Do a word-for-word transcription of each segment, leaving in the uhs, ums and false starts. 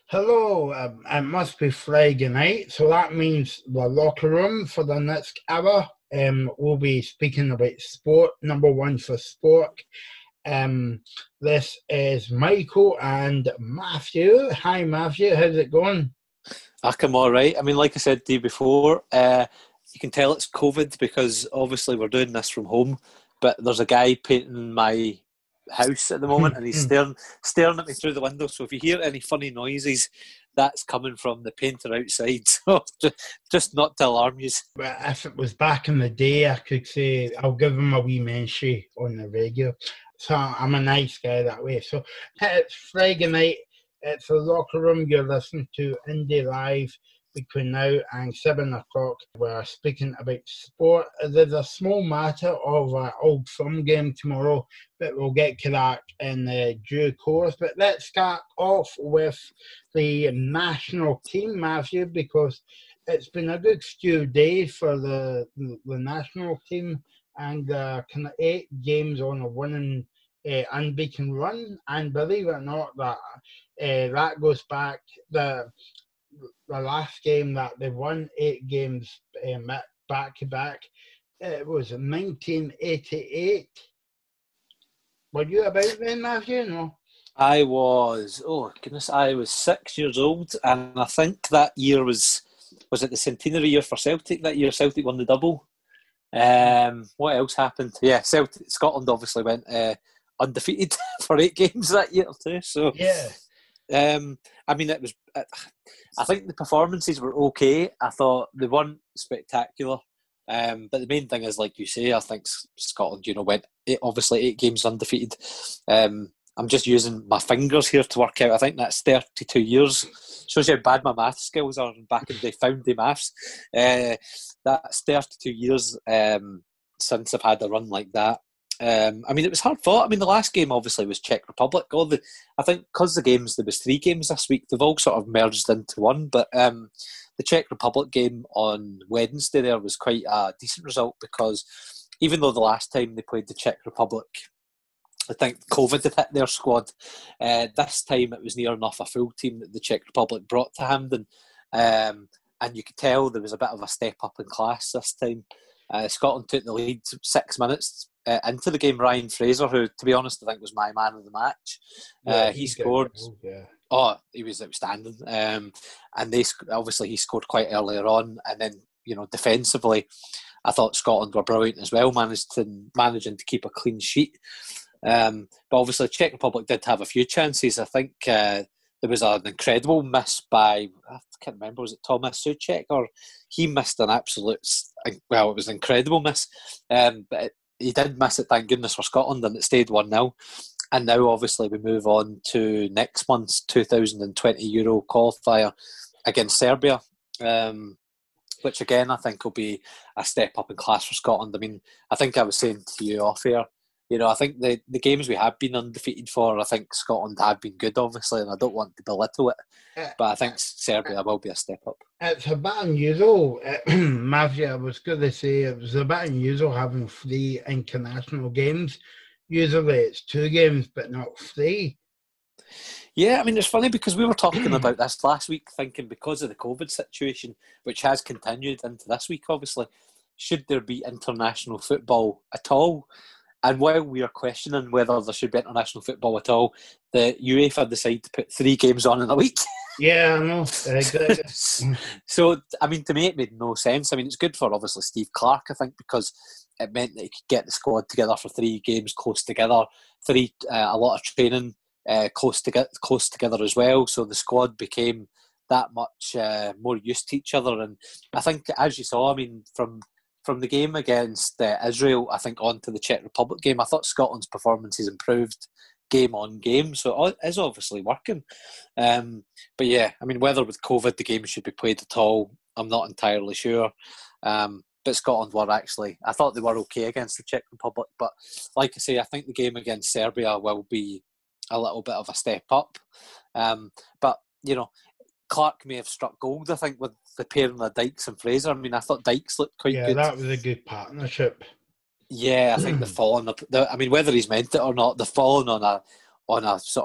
Hello, um, it must be Friday night, so that means the locker room for the next hour. Um, we'll be speaking about sport, number one for sport. Um, this is Michael and Matthew. Hi, Matthew. How's it going? I come all right. I mean, like I said to you before, uh, you can tell it's COVID because obviously we're doing this from home. But there's a guy painting my house at the moment, and he's staring staring at me through the window. So if you hear any funny noises, that's coming from the painter outside. So just, just not to alarm you. But if it was back in the day, I could say I'll give him a wee mention on the radio. So I'm a nice guy that way. So it's Friday night. It's the locker room. You're listening to Indie Live between now and seven o'clock. We're speaking about sport. There's a small matter of an old firm game tomorrow, but we'll get to that in uh, due course. But let's start off with the national team, Matthew, because it's been a good few days for the the national team, and uh, kind of eight games on a winning uh, unbeaten run. And believe it or not, that uh, that goes back the the last game that they won eight games um, back to back. It was nineteen eighty-eight. Were you about then, Matthew? No. I was, oh goodness, I was six years old, and I think that year was was it the centenary year for Celtic. That year, Celtic won the double. Um, what else happened? Yeah, Celtic, Scotland obviously went uh, undefeated for eight games that year too. So yeah, um, I mean, it was. I think the performances were okay. I thought they weren't spectacular. Um, but the main thing is, like you say, I think Scotland, you know, went eight, obviously eight games undefeated. Um, I'm just using my fingers here to work out. I think that's thirty-two years. Shows you how bad my math skills are back in the founding maths. Uh, that's thirty-two years um, since I've had a run like that. Um, I mean, it was hard fought. I mean, the last game obviously was Czech Republic. All the, I think, because the games there was three games this week, they've all sort of merged into one. But um, the Czech Republic game on Wednesday there was quite a decent result because even though the last time they played the Czech Republic, I think COVID had hit their squad. Uh, this time it was near enough a full team that the Czech Republic brought to Hampden, um, and you could tell there was a bit of a step up in class this time. Uh, Scotland took the lead six minutes uh, into the game. Ryan Fraser, who, to be honest, I think was my man of the match, uh, yeah he scored. Good, yeah. Oh, he was outstanding. Um, and they obviously he scored quite earlier on, and then you know defensively, I thought Scotland were brilliant as well, managed to managing to keep a clean sheet. Um, but obviously, Czech Republic did have a few chances. I think uh, there was an incredible miss by, I can't remember, was it Thomas Souček, or he missed an absolute, well, it was an incredible miss. Um, but it, he did miss it, thank goodness, for Scotland, and it stayed one nil. And now, obviously, we move on to next month's two thousand twenty Euro qualifier against Serbia, um, which again, I think will be a step up in class for Scotland. I mean, I think I was saying to you off air, you know, I think the, the games we have been undefeated for, I think Scotland have been good, obviously, and I don't want to belittle it, but I think Serbia will be a step up. It's a bit unusual, Matthew. I was going to say it was a bit unusual having three international games. Usually it's two games, but not three. Yeah, I mean, it's funny because we were talking about this last week, thinking because of the COVID situation, which has continued into this week, obviously, should there be international football at all? And while we are questioning whether there should be international football at all, the UEFA decided to put three games on in a week. Yeah, I know. Exactly. So, I mean, to me, it made no sense. I mean, it's good for, obviously, Steve Clarke, I think, because it meant that he could get the squad together for three games close together, three uh, a lot of training uh, close, to get, close together as well. So the squad became that much uh, more used to each other. And I think, as you saw, I mean, from... From the game against uh, Israel, I think, on to the Czech Republic game, I thought Scotland's performances improved game on game, so it is obviously working. Um, but yeah, I mean, whether with COVID the game should be played at all, I'm not entirely sure. Um, but Scotland were actually, I thought they were okay against the Czech Republic, but like I say, I think the game against Serbia will be a little bit of a step up. Um, but, you know, Clark may have struck gold, I think, with the pairing of Dykes and Fraser. I mean, I thought Dykes looked quite yeah, good. Yeah, that was a good partnership. Yeah, I think they've fallen. The, I mean, whether he's meant it or not, they've fallen on a on a sort of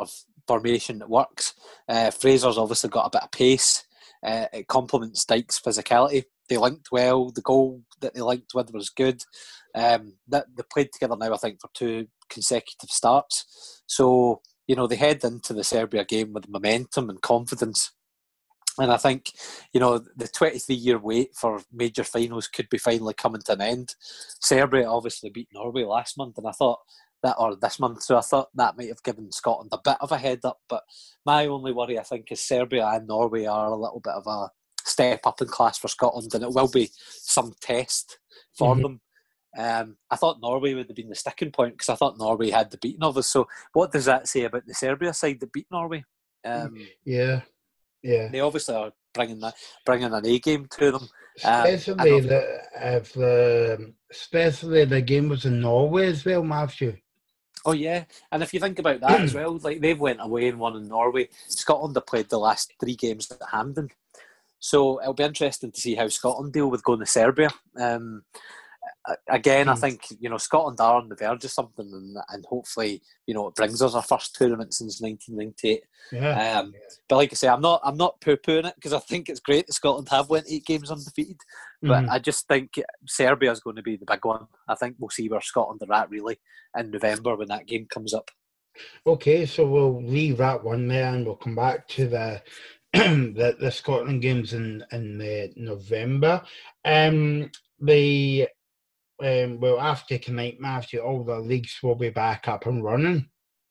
formation that works. Uh, Fraser's obviously got a bit of pace. Uh, it complements Dyke's physicality. They linked well. The goal that they linked with was good. Um, that they played together now, I think, for two consecutive starts. So, you know, they head into the Serbia game with momentum and confidence. And I think, you know, the twenty-three-year wait for major finals could be finally coming to an end. Serbia obviously beat Norway last month, and I thought that, or this month, so I thought that might have given Scotland a bit of a head up. But my only worry, I think, is Serbia and Norway are a little bit of a step up in class for Scotland, and it will be some test for mm-hmm. them. Um, I thought Norway would have been the sticking point because I thought Norway had the beating of us. So what does that say about the Serbia side that beat Norway? Um, yeah. Yeah, they obviously are bringing that, bringing an A game to them. Especially um, the if the especially the game was in Norway as well, Matthew. Oh yeah, and if you think about that as well, like they've went away and won in Norway. Scotland have played the last three games at Hampden, so it'll be interesting to see how Scotland deal with going to Serbia. Um, Again, I think, you know, Scotland are on the verge of something, and, and hopefully, you know, it brings us our first tournament since nineteen ninety-eight. Yeah. Um, but like I say, I'm not, I'm not poo-pooing it because I think it's great that Scotland have went eight games undefeated. But mm-hmm. I just think Serbia is going to be the big one. I think we'll see where Scotland are at really in November when that game comes up. Okay, so we'll leave that one there, and we'll come back to the the, the Scotland games in in uh, November. Um, the Um, well, after tonight, Matthew, all the leagues will be back up and running.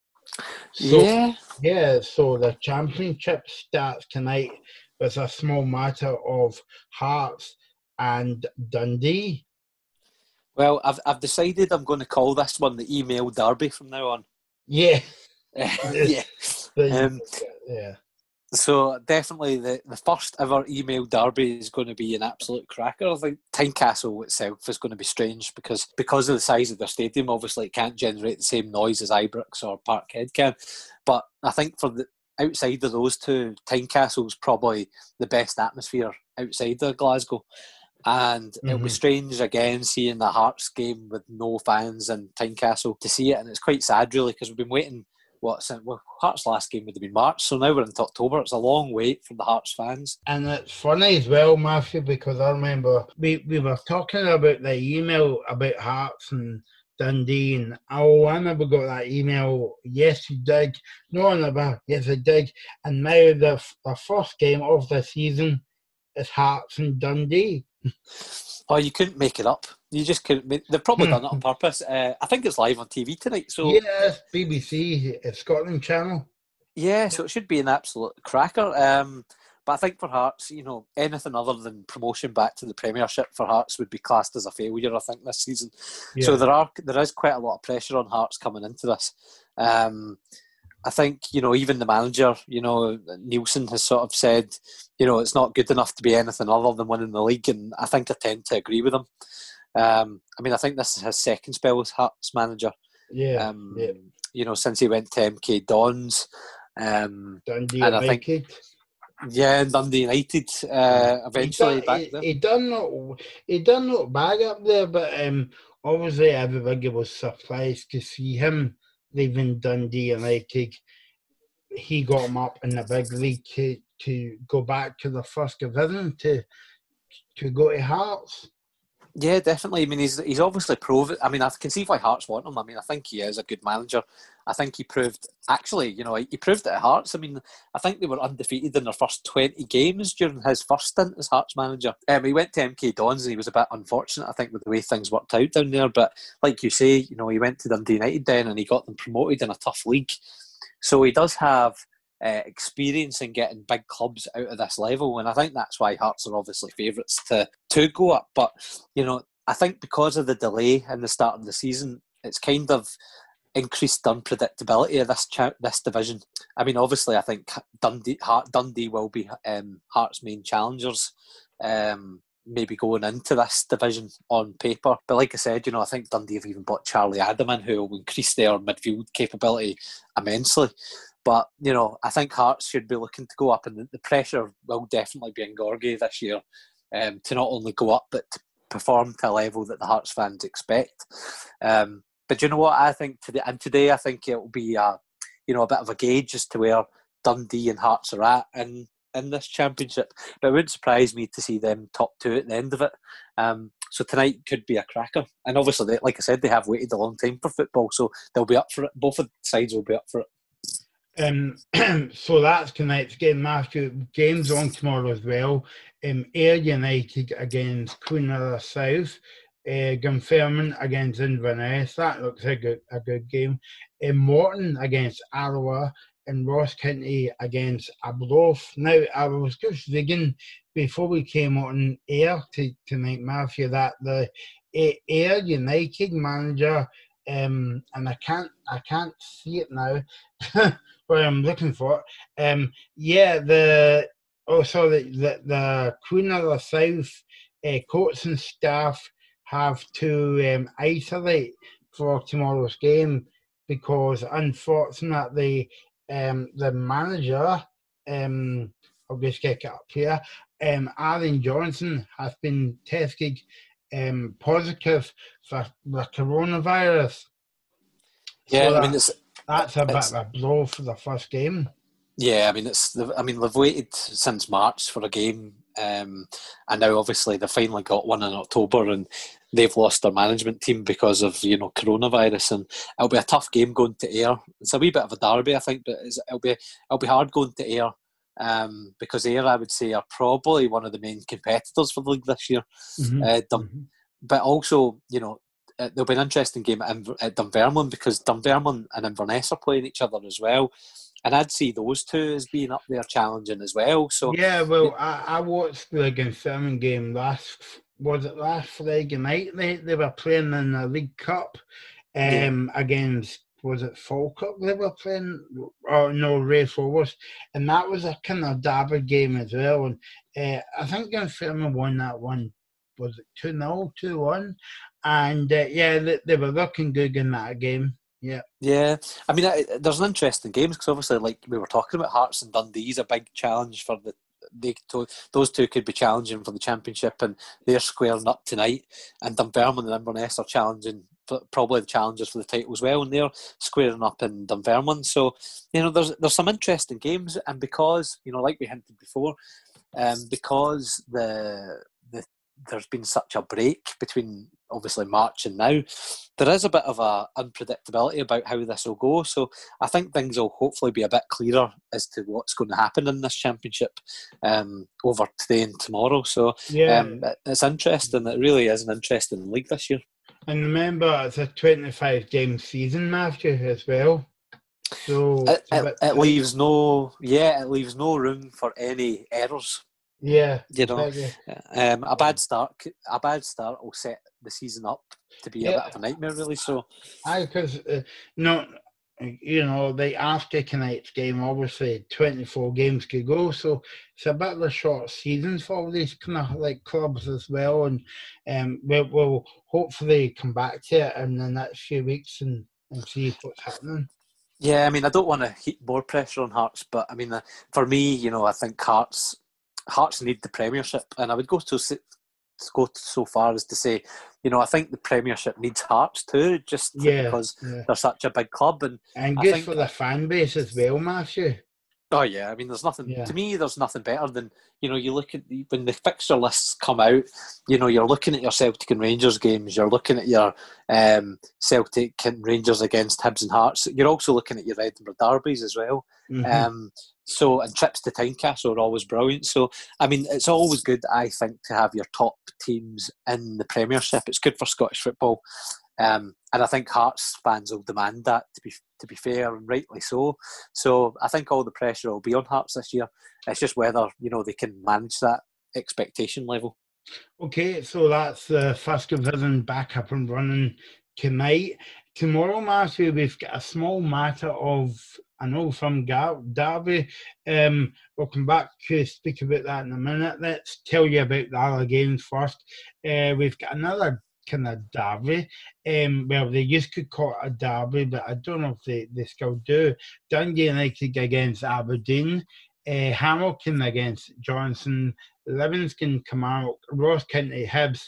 So, yeah. Yeah, so the championship starts tonight with a small matter of Hearts and Dundee. Well, I've I've decided I'm going to call this one the email derby from now on. Yeah. yeah. Um, yeah. So definitely the, the first ever email derby is going to be an absolute cracker. I think Tynecastle itself is going to be strange because because of the size of their stadium, obviously it can't generate the same noise as Ibrox or Parkhead can. But I think for the outside of those two, Tynecastle's probably the best atmosphere outside of Glasgow. And mm-hmm. it'll be strange again seeing the Hearts game with no fans in Tynecastle to see it, and it's quite sad really because we've been waiting. What well, Hearts' last game would have been March, so now we're into October. It's a long wait for the Hearts fans. And it's funny as well, Matthew, because I remember we, we were talking about the email about Hearts and Dundee, and oh, I never got that email. Yes, you did. No, never. Yes, I did. And now the the first game of the season is Hearts and Dundee. Oh, you couldn't make it up. You just couldn't. They've probably done it on purpose. Uh, I think it's live on T V tonight. So yes, B B C, Scotland Channel. Yeah, so it should be an absolute cracker. Um, but I think for Hearts, you know, anything other than promotion back to the Premiership for Hearts would be classed as a failure, I think, this season. Yeah. So there are there is quite a lot of pressure on Hearts coming into this. Um, I think, you know, even the manager, you know, Nielsen has sort of said, you know, it's not good enough to be anything other than winning the league, and I think I tend to agree with him. Um, I mean, I think this is his second spell as Hearts manager. Yeah, um, yeah. You know, since he went to M K Dons. Um, Dundee and United. I think, yeah, and Dundee United uh, eventually he done, back he, there. He done not, he done not bag up there, but um, obviously everybody was surprised to see him leaving Dundee United. He got him up in the big league to, to go back to the first division to to go to Hearts. Yeah, definitely. I mean, he's he's obviously proved. I mean, I can see why Hearts want him. I mean, I think he is a good manager. I think he proved, actually, you know, he proved it at Hearts. I mean, I think they were undefeated in their first twenty games during his first stint as Hearts manager. Um, he went to M K Dons and he was a bit unfortunate, I think, with the way things worked out down there. But like you say, you know, he went to Dundee United then and he got them promoted in a tough league. So he does have uh, experience in getting big clubs out of this level, and I think that's why Hearts are obviously favourites to, to go up. But, you know, I think because of the delay in the start of the season, it's kind of increased unpredictability of this cha- this division. I mean, obviously, I think Dundee Heart, Dundee will be um, Hearts' main challengers, um, maybe going into this division on paper. But like I said, you know, I think Dundee have even bought Charlie Adam in, who will increase their midfield capability immensely. But, you know, I think Hearts should be looking to go up, and the pressure will definitely be on Gorgie this year um, to not only go up, but to perform to a level that the Hearts fans expect. Um, but you know what? I think today, and today I think it will be, uh, you know, a bit of a gauge as to where Dundee and Hearts are at in, in this championship. But it wouldn't surprise me to see them top two at the end of it. Um, so tonight could be a cracker. And obviously, they, like I said, they have waited a long time for football, so they'll be up for it. Both of the sides will be up for it. Um, so that's tonight's game, Matthew. Games on tomorrow as well. Um, Ayr United against Queen of the South. Uh, Dunfermline against Inverness. That looks a good a good game. Um, Morton against Alloa and Ross County against Arbroath. Now, I was just thinking before we came on air to, tonight, Matthew, that the uh, Ayr United manager, um, and I can't I can't see it now. Where I'm looking for it. Um, yeah, the oh, sorry, the the Queen of the South uh, coach and staff have to um, isolate for tomorrow's game because, unfortunately, um, the manager, um, I'll just get it up here, um, Alan Johnson has been tested um, positive for the coronavirus. Yeah, so I mean, it's that's a bit it's, of a blow for the first game. Yeah, I mean, it's. I mean, they've waited since March for a game, um, and now obviously they finally got one in October, and they've lost their management team because of you know coronavirus, and it'll be a tough game going to Ayr. It's a wee bit of a derby, I think, but it's, it'll be it'll be hard going to Ayr um, because Ayr, I would say, are probably one of the main competitors for the league this year. Mm-hmm. Uh, Dun- mm-hmm. But also, you know. Uh, there'll be an interesting game at, Inver- at Dunfermline because Dunfermline and Inverness are playing each other as well, and I'd see those two as being up there challenging as well. So yeah, well, I, I watched the Dunfermline game last was it last Friday night. They they were playing in the League Cup, um, yeah. against was it Falkirk they were playing? Oh no, Ray Forest, and that was a kind of derby game as well. And uh, I think Dunfermline won that one. Was it two nil, two one? And uh, yeah, they, they were looking good in that game. Yeah, yeah. I mean, I, there's an interesting games because obviously, like we were talking about, Hearts and Dundee is a big challenge for the. They those two could be challenging for the championship, and they're squaring up tonight. And Dunfermline and Inverness are challenging, for, probably the challengers for the title as well, and they're squaring up in Dunfermline. So you know, there's there's some interesting games, and because you know, like we hinted before, um, because the the there's been such a break between obviously March and now, there is a bit of a unpredictability about how this will go. So I think things will hopefully be a bit clearer as to what's going to happen in this championship um, over today and tomorrow. So yeah, um, it's interesting. It really is an interesting league this year. And remember, it's a twenty-five game season, Matthew, as well. So it, it, it leaves no, yeah, it leaves no room for any errors. Yeah, you know, exactly. um, a bad start, a bad start will set the season up to be yeah. a bit of a nightmare, really. So, I because uh, no, you know, the after tonight's game, obviously twenty-four games could go, so it's a bit of a short season for all these kind of like clubs as well, and um, we'll, we'll hopefully come back to it in the next few weeks and, and see what's happening. Yeah, I mean, I don't want to heap more pressure on Hearts, but I mean, uh, for me, you know, I think Hearts. Hearts need the Premiership, and I would go to go so far as to say, you know, I think the Premiership needs Hearts too, just yeah, because yeah. they're such a big club, and and I good think, for the fan base as well, Matthew. Oh yeah, I mean, there's nothing yeah. to me. There's nothing better than you know. You look at the, when the fixture lists come out. You know, you're looking at your Celtic and Rangers games. You're looking at your um, Celtic and Rangers against Hibs and Hearts. You're also looking at your Edinburgh derbies as well. Mm-hmm. Um, so and trips to Tynecastle are always brilliant. So I mean, it's always good, I think, to have your top teams in the Premiership. It's good for Scottish football. Um, and I think Hearts fans will demand that, to be to be fair, and rightly so. So I think all the pressure will be on Hearts this year. It's just whether you know they can manage that expectation level. Okay, so that's the first division back up and running tonight. Tomorrow, Matthew, we've got a small matter of I know from Derby. Um, we'll come back to speak about that in a minute. Let's tell you about the other games first. Uh, we've got another kind of derby. Um, well, they used to call it a derby, but I don't know if they, they still do. Dundee United against Aberdeen, uh, Hamilton against Johnson, Livingston, Kilmarnock, Ross County, Hibs,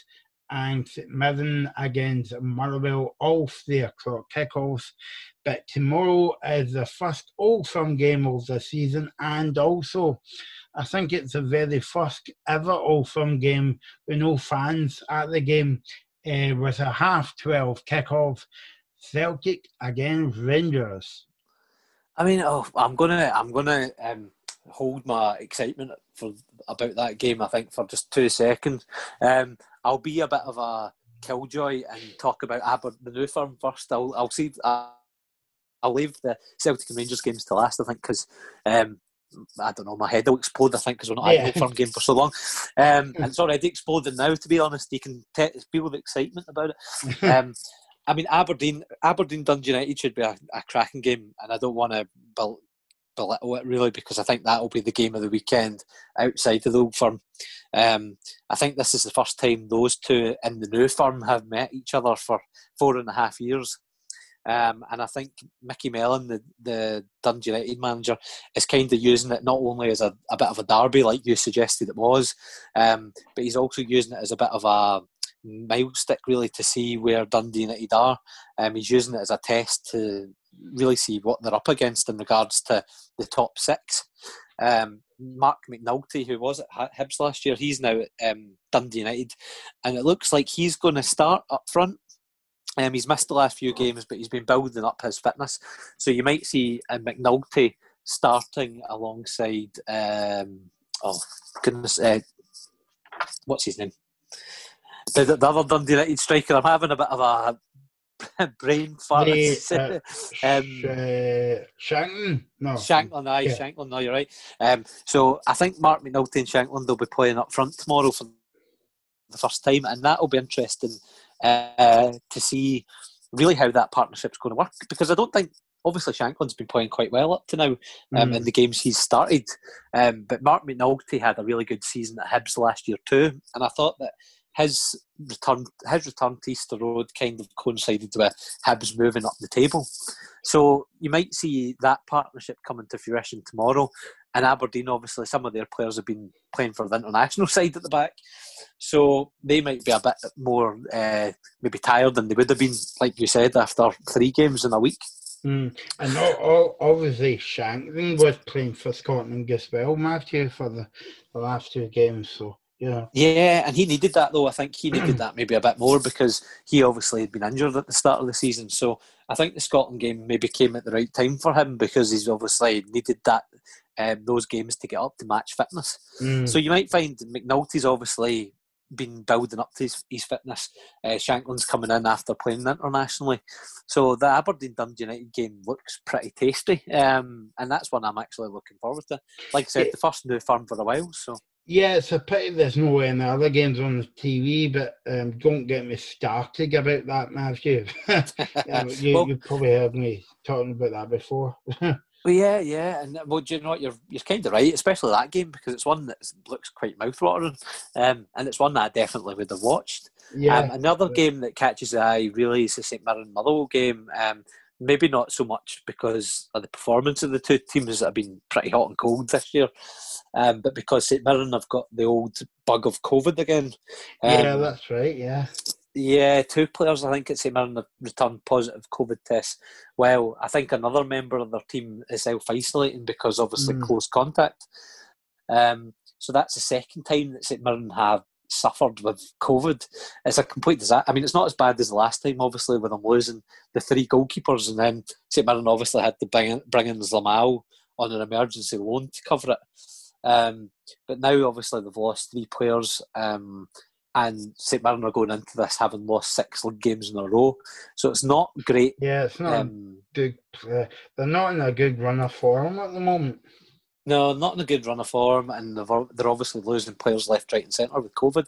and St Mirren against Motherwell, all three o'clock kickoffs. But tomorrow is the first Old Firm game of the season, and also I think it's the very first ever Old Firm game with no fans at the game, uh, with a half twelve kickoff. Celtic against Rangers. I mean, oh, I'm gonna, I'm gonna um, hold my excitement for about that game. I think for just two seconds. Um, I'll be a bit of a killjoy and talk about Aber- the New Firm first. I'll, I'll see. Uh, I'll leave the Celtic and Rangers games to last. I think because um, I don't know, my head will explode. I think because we're not Yeah. had an Old Firm game for so long, um, and it's already exploding now. To be honest, you can te- feel the excitement about it. Um, I mean, Aberdeen, Aberdeen Dundee United should be a, a cracking game, and I don't want to bel- belittle it really because I think that will be the game of the weekend outside of the Old Firm. Um, I think this is the first time those two in the New Firm have met each other for four and a half years. Um, and I think Mickey Mellon, the, the Dundee United manager, is kind of using it not only as a, a bit of a derby, like you suggested it was, um, but he's also using it as a bit of a milestick, really, to see where Dundee United are. Um, he's using it as a test to really see what they're up against in regards to the top six. Um, Mark McNulty, who was at Hibs last year, he's now at um, Dundee United, and it looks like he's going to start up front. Um, he's missed the last few games, but he's been building up his fitness. So you might see uh, McNulty starting alongside, um, oh goodness, uh, what's his name? The, the other Dundee United striker. I'm having a bit of a brain fart. The, uh, um, Sh- uh, Shanklin? No. Shanklin, aye, Yeah. Shanklin, no, you're right. Um, so I think Mark McNulty and Shanklin, they'll be playing up front tomorrow for the first time, and that'll be interesting uh, to see really how that partnership's going to work, because I don't think, obviously Shanklin's been playing quite well up to now um, Mm. in the games he's started, um, but Mark McNulty had a really good season at Hibs last year too, and I thought that his return his return to Easter Road kind of coincided with Hibs moving up the table. So you might see that partnership coming to fruition tomorrow. And Aberdeen, obviously, some of their players have been playing for the international side at the back. So they might be a bit more uh, maybe tired than they would have been, like you said, after three games in a week. Mm. And all, all, obviously Shanklin was playing for Scotland as well, Matthew, for the, the last two games. So, yeah. Yeah, and he needed that, though. I think he needed that maybe a bit more because he obviously had been injured at the start of the season. So I think the Scotland game maybe came at the right time for him because he's obviously needed that um, those games to get up to match fitness. Mm. So you might find McNulty's obviously been building up to his, his fitness. Uh, Shanklin's coming in after playing internationally. So the Aberdeen Dundee United game looks pretty tasty, um, and that's one I'm actually looking forward to. Like I said, the first New Firm for a while, so... Yeah, it's a pity there's no any other games on the T V, but um, don't get me started about that, Matthew. um, you, well, you probably heard me talking about that before. well, yeah, yeah, and well, do you know what? You're you're kind of right, especially that game because it's one that looks quite mouthwatering, um, and it's one that I definitely would have watched. Yeah. Um, another game that catches the eye really is the St Mirren Motherwell game. Um, maybe not so much because of the performance of the two teams that have been pretty hot and cold this year. Um, but because St Mirren have got the old bug of COVID again. Um, yeah, that's right, yeah. Yeah, two players I think at St Mirren have returned positive COVID tests. Well, I think another member of their team is self-isolating because obviously Mm. close contact. Um, so that's the second time that St Mirren have suffered with COVID. It's a complete disaster. I mean, it's not as bad as the last time, obviously, with them losing the three goalkeepers, and then St Mirren obviously had to bring in, bring in Zlamal on an emergency loan to cover it. Um, but now, obviously, they've lost three players, um, and St Mirren are going into this having lost six league games in a row. So it's not great. Yeah, it's not Um, a good. Uh, they're not in a good run of form at the moment. No, not in a good run of form, and they've, they're obviously losing players left, right, and centre with COVID.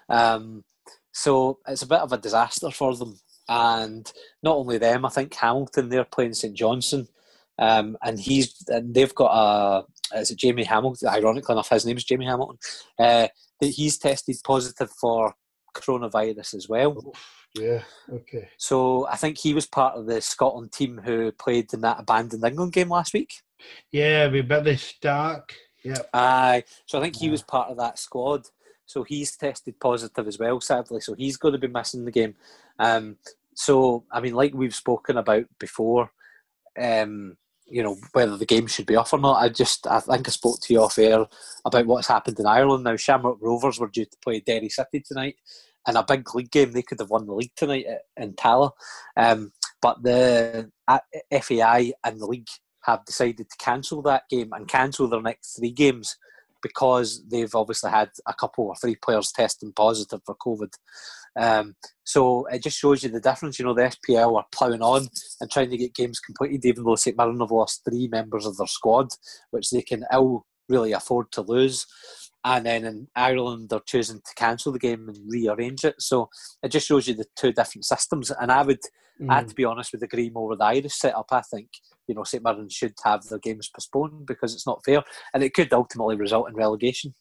Um, so it's a bit of a disaster for them. And not only them, I think Hamilton, they're playing St Johnstone, um, and he's and they've got a is it Jamie Hamilton? Ironically enough, his name's Jamie Hamilton. Uh, he's tested positive for coronavirus as well. Yeah, okay. So I think he was part of the Scotland team who played in that abandoned England game last week. Yeah, we Billy Stark. Yeah. Aye. So I think he was part of that squad. so he's tested positive as well, sadly. So he's going to be missing the game. Um, so, I mean, like we've spoken about before, um, you know, whether the game should be off or not. I just, I think I spoke to you off air about what's happened in Ireland now. Shamrock Rovers were due to play Derry City tonight in a big league game. They could have won the league tonight in Tala. Um, but the F A I and the league have decided to cancel that game and cancel their next three games because they've obviously had a couple or three players testing positive for COVID. Um, so it just shows you the difference. You know, the S P L are ploughing on and trying to get games completed, even though St Mirren have lost three members of their squad, which they can ill really afford to lose. And then in Ireland, they're choosing to cancel the game and rearrange it. So it just shows you the two different systems. And I would, mm. I, to be honest, would agree more with the Irish setup. I think, you know, St Mirren should have their games postponed because it's not fair. And it could ultimately result in relegation.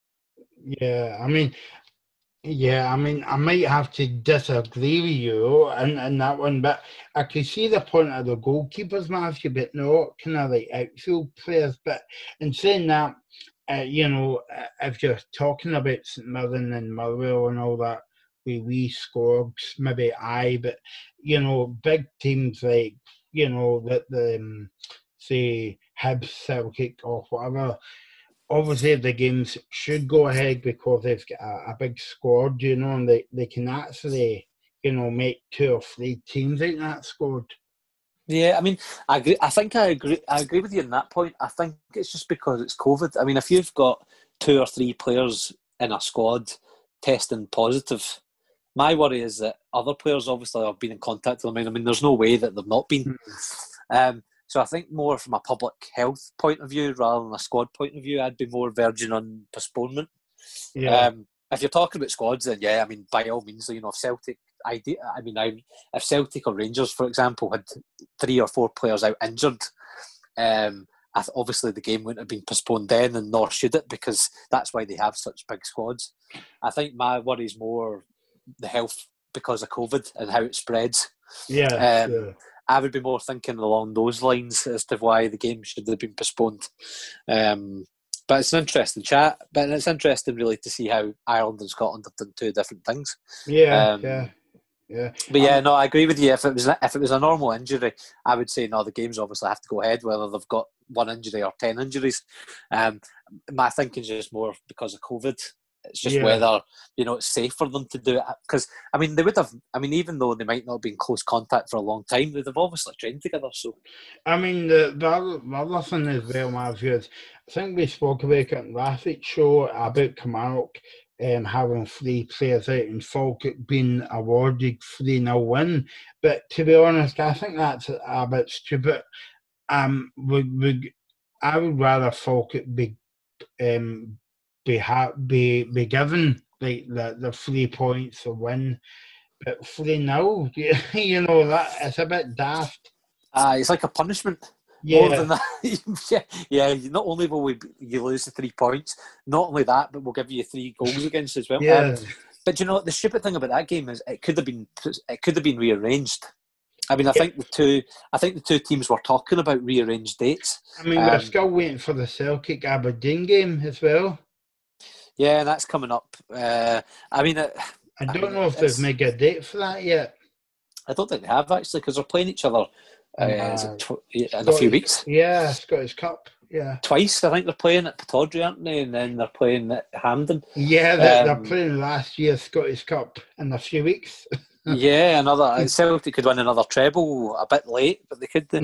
Yeah, I mean, yeah, I mean, I might have to disagree with you in, in that one, but I could see the point of the goalkeepers, Matthew, but not kind of like outfield players. But in saying that, uh, you know, if you're talking about St Mirren and Motherwell and all that, we we scored, maybe I, but, you know, big teams like, you know, that the, um, say, Hibs, Celtic or whatever, obviously the games should go ahead because they've got a, a big squad, you know, and they, they can actually, you know, make two or three teams out of that squad. Yeah, I mean, I agree. I think I agree. I agree with you on that point. I think it's just because it's COVID. I mean, if you've got two or three players in a squad testing positive, my worry is that other players obviously have been in contact with them. I mean, there's no way that they've not been. Mm. Um, so I think more from a public health point of view rather than a squad point of view, I'd be more virgin on postponement. Yeah. Um, if you're talking about squads, then yeah, I mean, by all means, you know, if Celtic, I, I mean, I, if Celtic or Rangers, for example, had three or four players out injured, um, obviously the game wouldn't have been postponed then, and nor should it, because that's why they have such big squads. I think my worry is more the health because of COVID and how it spreads. Yeah, um, yeah. I would be more thinking along those lines as to why the game should have been postponed. Um, but it's an interesting chat. But it's interesting, really, to see how Ireland and Scotland have done two different things. Yeah, um, yeah, yeah. But yeah, um, no, I agree with you. If it was if it was a normal injury, I would say no. The games obviously have to go ahead, whether they've got one injury or ten injuries. Um, my thinking is just more because of COVID. It's just yeah. whether, you know, it's safe for them to do it. Because, I mean, they would have, I mean, even though they might not have been in close contact for a long time, they'd have obviously trained together. So, I mean, the, the, other, the other thing as well, my view is, I think we spoke about it in last week's show about Kilmarnock um, having three players out and Falkirk being awarded three nil win. But to be honest, I think that's a, a bit stupid. Um, we, we, I would rather Falkirk be um, be ha- be be given like the, the three points to win, but three nil, you know, that it's a bit daft. Uh, it's like a punishment. Yeah. More than that, yeah, yeah. Not only will we you lose the three points, not only that, but we'll give you three goals against as well. Yeah. Um, but you know the stupid thing about that game is it could have been it could have been rearranged. I mean, I yeah. think the two I think the two teams were talking about rearranged dates. I mean, um, we're still waiting for the Celtic Aberdeen game as well. Yeah, that's coming up. Uh, I mean, it, I don't I mean, know if they've made a date for that yet. I don't think they have actually, because they're playing each other uh, uh, is it tw- in Scottish, a few weeks. Yeah, Scottish Cup. Yeah, twice. I think they're playing at Pittodrie, aren't they? And then they're playing at Hampden. Yeah, they're, um, they're playing last year's Scottish Cup in a few weeks. Yeah, another Celtic could win another treble a bit late, but they could.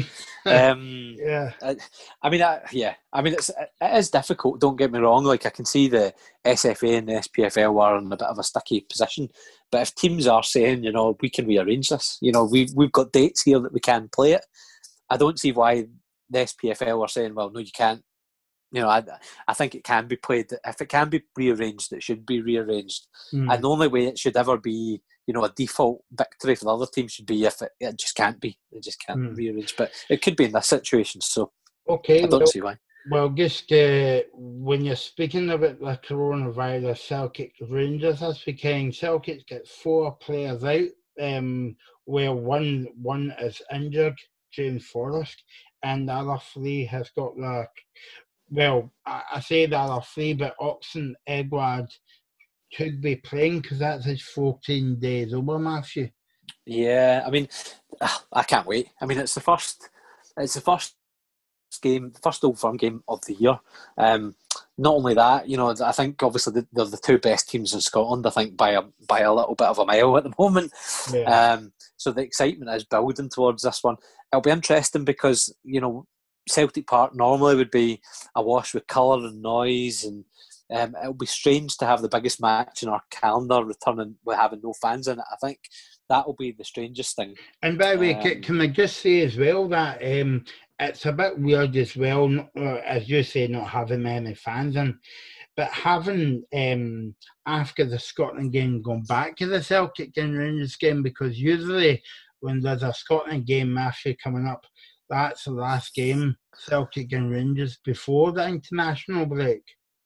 Um, yeah, I, I mean, I, yeah, I mean, it's it is difficult. Don't get me wrong. Like I can see the S F A and the S P F L are in a bit of a sticky position. But if teams are saying, you know, we can rearrange this, you know, we've we've got dates here that we can play it, I don't see why the S P F L are saying, well, no, you can't. You know, I I think it can be played. If it can be rearranged, it should be rearranged. Mm. And the only way it should ever be, you know, a default victory for the other team should be if it, it just can't be. It just can't mm. be rearranged. But it could be in this situation. So okay, I don't well, see why. Well, just uh, when you're speaking about the coronavirus, Celtic Rangers this weekend, Celtic's got four players out, um, where one one is injured, James Forrest, and the other three has got the, well, I, I say the other three, but Oxen, Edward, could be playing because that's his fourteen days over, Matthew. Yeah, I mean, I can't wait. I mean, it's the first, it's the first game, first Old Firm game of the year. Um, not only that, you know, I think obviously they're the two best teams in Scotland. I think by a by a little bit of a mile at the moment. Yeah. Um, so the excitement is building towards this one. It'll be interesting because you know Celtic Park normally would be awash with colour and noise, and um, it'll be strange to have the biggest match in our calendar returning with having no fans in it. I think that will be the strangest thing. And by the way, Um, can, can I just say as well that um, it's a bit weird as well, not- uh, as you say, not having many fans in, but having, um, after the Scotland game, gone back to the Celtic and Rangers game, because usually when there's a Scotland game, Matthew, coming up, that's the last game, Celtic and Rangers, before the international break.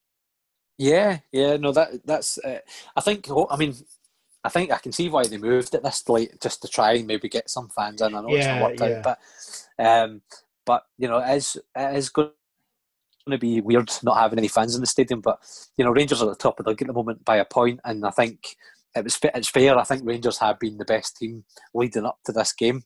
Yeah, yeah, no, that that's. Uh, I think. I mean, I think I can see why they moved it this late, just to try and maybe get some fans in. I know it's not Yeah, worked yeah. out, but um, but you know, it is it is going to be weird not having any fans in the stadium. But you know, Rangers are at the top of the league at the moment by a point, and I think it was it's fair. I think Rangers have been the best team leading up to this game.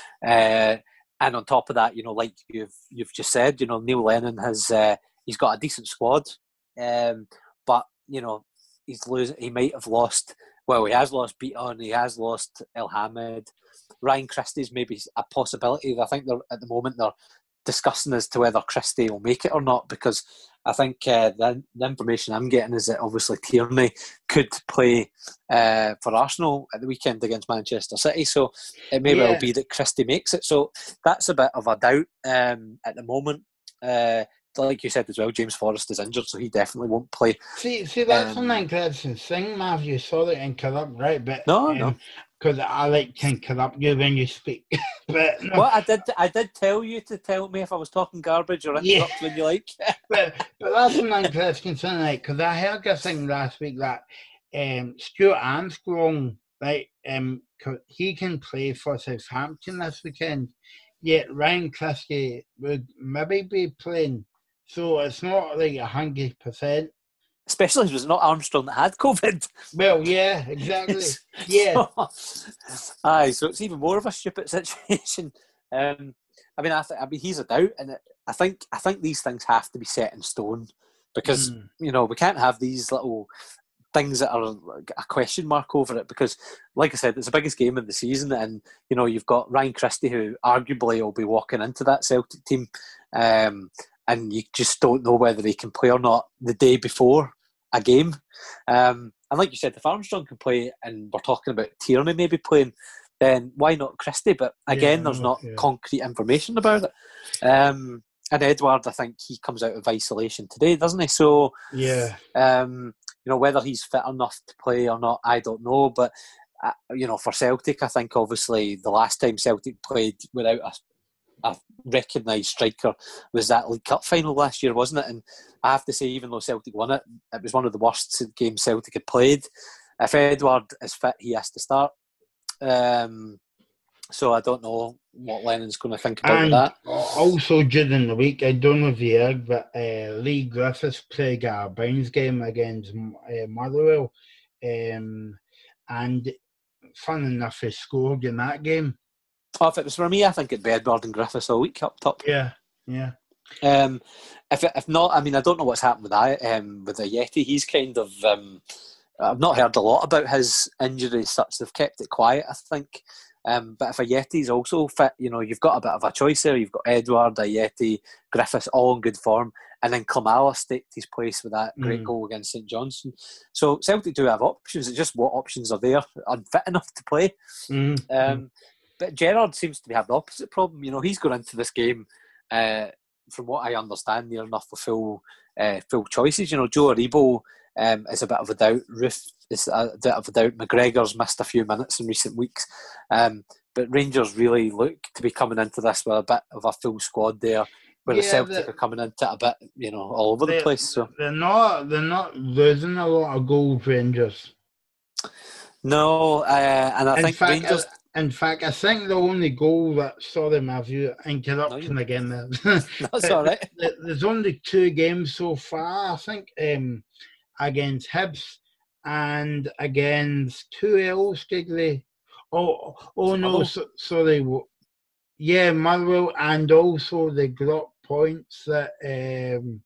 Uh, and on top of that, you know, like you've you've just said, you know, Neil Lennon has uh, he's got a decent squad. Um, but you know he's losing. He might have lost. Well, he has lost Beaton. He has lost El Hamid. Ryan Christie's maybe a possibility. I think they're at the moment they're discussing as to whether Christie will make it or not, because I think uh, the, the information I'm getting is that obviously Tierney could play uh, for Arsenal at the weekend against Manchester City. So it may Yeah. well be that Christie makes it. So that's a bit of a doubt um, at the moment. Uh, like you said as well, James Forrest is injured, so he definitely won't play. See, see, that's Um, an interesting thing, Matthew. Sorry to interrupt, right? But No, no. because I like to interrupt you when you speak. But no, Well, I did. I did tell you to tell me if I was talking garbage or Yeah. interrupt when you like. but but that's an interesting thing, like, because I heard a thing last week that um, Stuart Armstrong, right, um, 'cause he can play for Southampton this weekend, yet Ryan Christie would maybe be playing. So it's not like a hundred percent. Especially if it was not Armstrong that had COVID. Well, yeah, exactly. Yeah. So, aye, so it's even more of a stupid situation. Um, I mean, I, th- I mean, he's a doubt, and it, I think I think these things have to be set in stone, because Mm. you know we can't have these little things that are like a question mark over it, because like I said, it's the biggest game of the season, and you know you've got Ryan Christie, who arguably will be walking into that Celtic team, um, and you just don't know whether he can play or not the day before a game. Um, and like you said, if Armstrong can play, and we're talking about Tierney maybe playing, then why not Christie? But again, Yeah, there's no, not yeah. concrete information about it. Um, and Edward, I think he comes out of isolation today, doesn't he? So Yeah. um, you know, whether he's fit enough to play or not, I don't know. But uh, you know, for Celtic, I think obviously the last time Celtic played without a, a recognised striker was that League Cup final last year, wasn't it? And I have to say, even though Celtic won it, it was one of the worst games Celtic had played. If Edward is fit, he has to start. Um, so I don't know what Lennon's going to think about And that. also during the week, I don't know if you heard, but uh, Lee Griffiths played a Bounds game against uh, Motherwell. Um, and fun enough, he scored in that game. Oh, if it was for me, I think it'd be Edward and Griffiths all week up top. Yeah, yeah. Um, if if not, I mean, I don't know what's happened with that. Um, with the Yeti, he's kind of. Um, I've not heard a lot about his injuries. Such they've kept it quiet, I think. Um, but if a Yeti's also fit, you know, you've got a bit of a choice there. You've got Edward, a Yeti, Griffiths, all in good form, and then Klimala staked his place with that great Mm. goal against St Johnstone. So Celtic do have options. It's just what options are there, unfit enough to play. Mm. Um, but Gerrard seems to have the opposite problem. You know, he's going into this game, uh, from what I understand, near enough with full, uh, full choices. You know, Joe Aribo um, is a bit of a doubt. Roof is a bit of a doubt. McGregor's missed a few minutes in recent weeks. Um, but Rangers really look to be coming into this with a bit of a full squad there, where the Yeah, Celtic the- are coming into it a bit, you know, all over the They're- place. So They're not. They're not losing a lot of goals, Rangers. no, uh, and I in think fact, Rangers. I, in fact, I think the only goal that sorry, Matthew, interruption No, you- again there. That's all right. There's only two games so far. I think um, against Hibs and against who else did they? Oh, oh no, so, sorry. Yeah, Motherwell, and also they got points that um,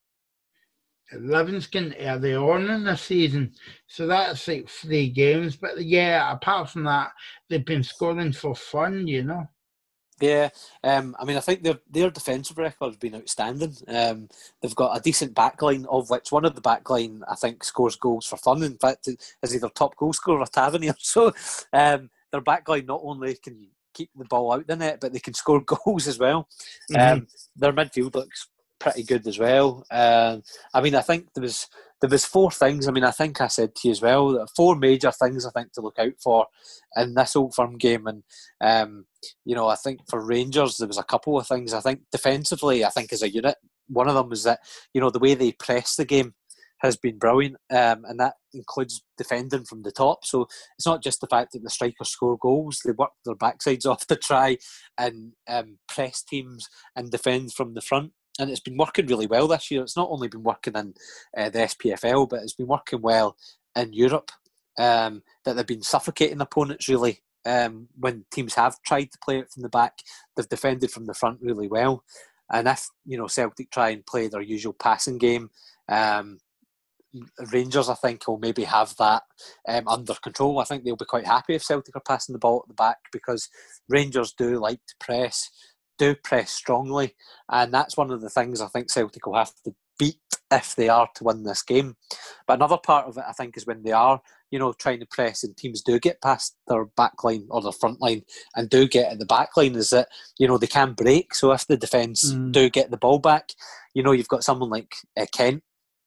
Livingston early on in the season. So that's like three games. But yeah, apart from that, they've been scoring for fun, you know. Yeah, um, I mean, I think their their defensive record has been outstanding. Um, they've got a decent backline, of which one of the backline I think scores goals for fun. In fact, is either top goal scorer or Tavernier. So um, their backline not only can keep the ball out the net, but they can score goals as well. Mm-hmm. Um, their midfield looks pretty good as well. Um, I mean, I think there was there was four things. I mean, I think I said to you as well, four major things I think to look out for in this Old Firm game. And um, you know, I think for Rangers there was a couple of things. I think defensively, I think as a unit, one of them was that, you know, the way they press the game has been brilliant, um, and that includes defending from the top. So it's not just the fact that the strikers score goals; they work their backsides off to try and um, press teams and defend from the front. And it's been working really well this year. It's not only been working in uh, the S P F L, but it's been working well in Europe. Um, that they've been suffocating opponents really. Um, when teams have tried to play it from the back, they've defended from the front really well. And if, you know, Celtic try and play their usual passing game, um, Rangers, I think, will maybe have that um, under control. I think they'll be quite happy if Celtic are passing the ball at the back, because Rangers do like to press, do press strongly, and that's one of the things I think Celtic will have to beat if they are to win this game. But another part of it, I think, is when they are, you know, trying to press and teams do get past their back line or their front line and do get at the back line, is that, you know, they can break. So if the defence mm. do get the ball back, you know, you've got someone like uh, Kent,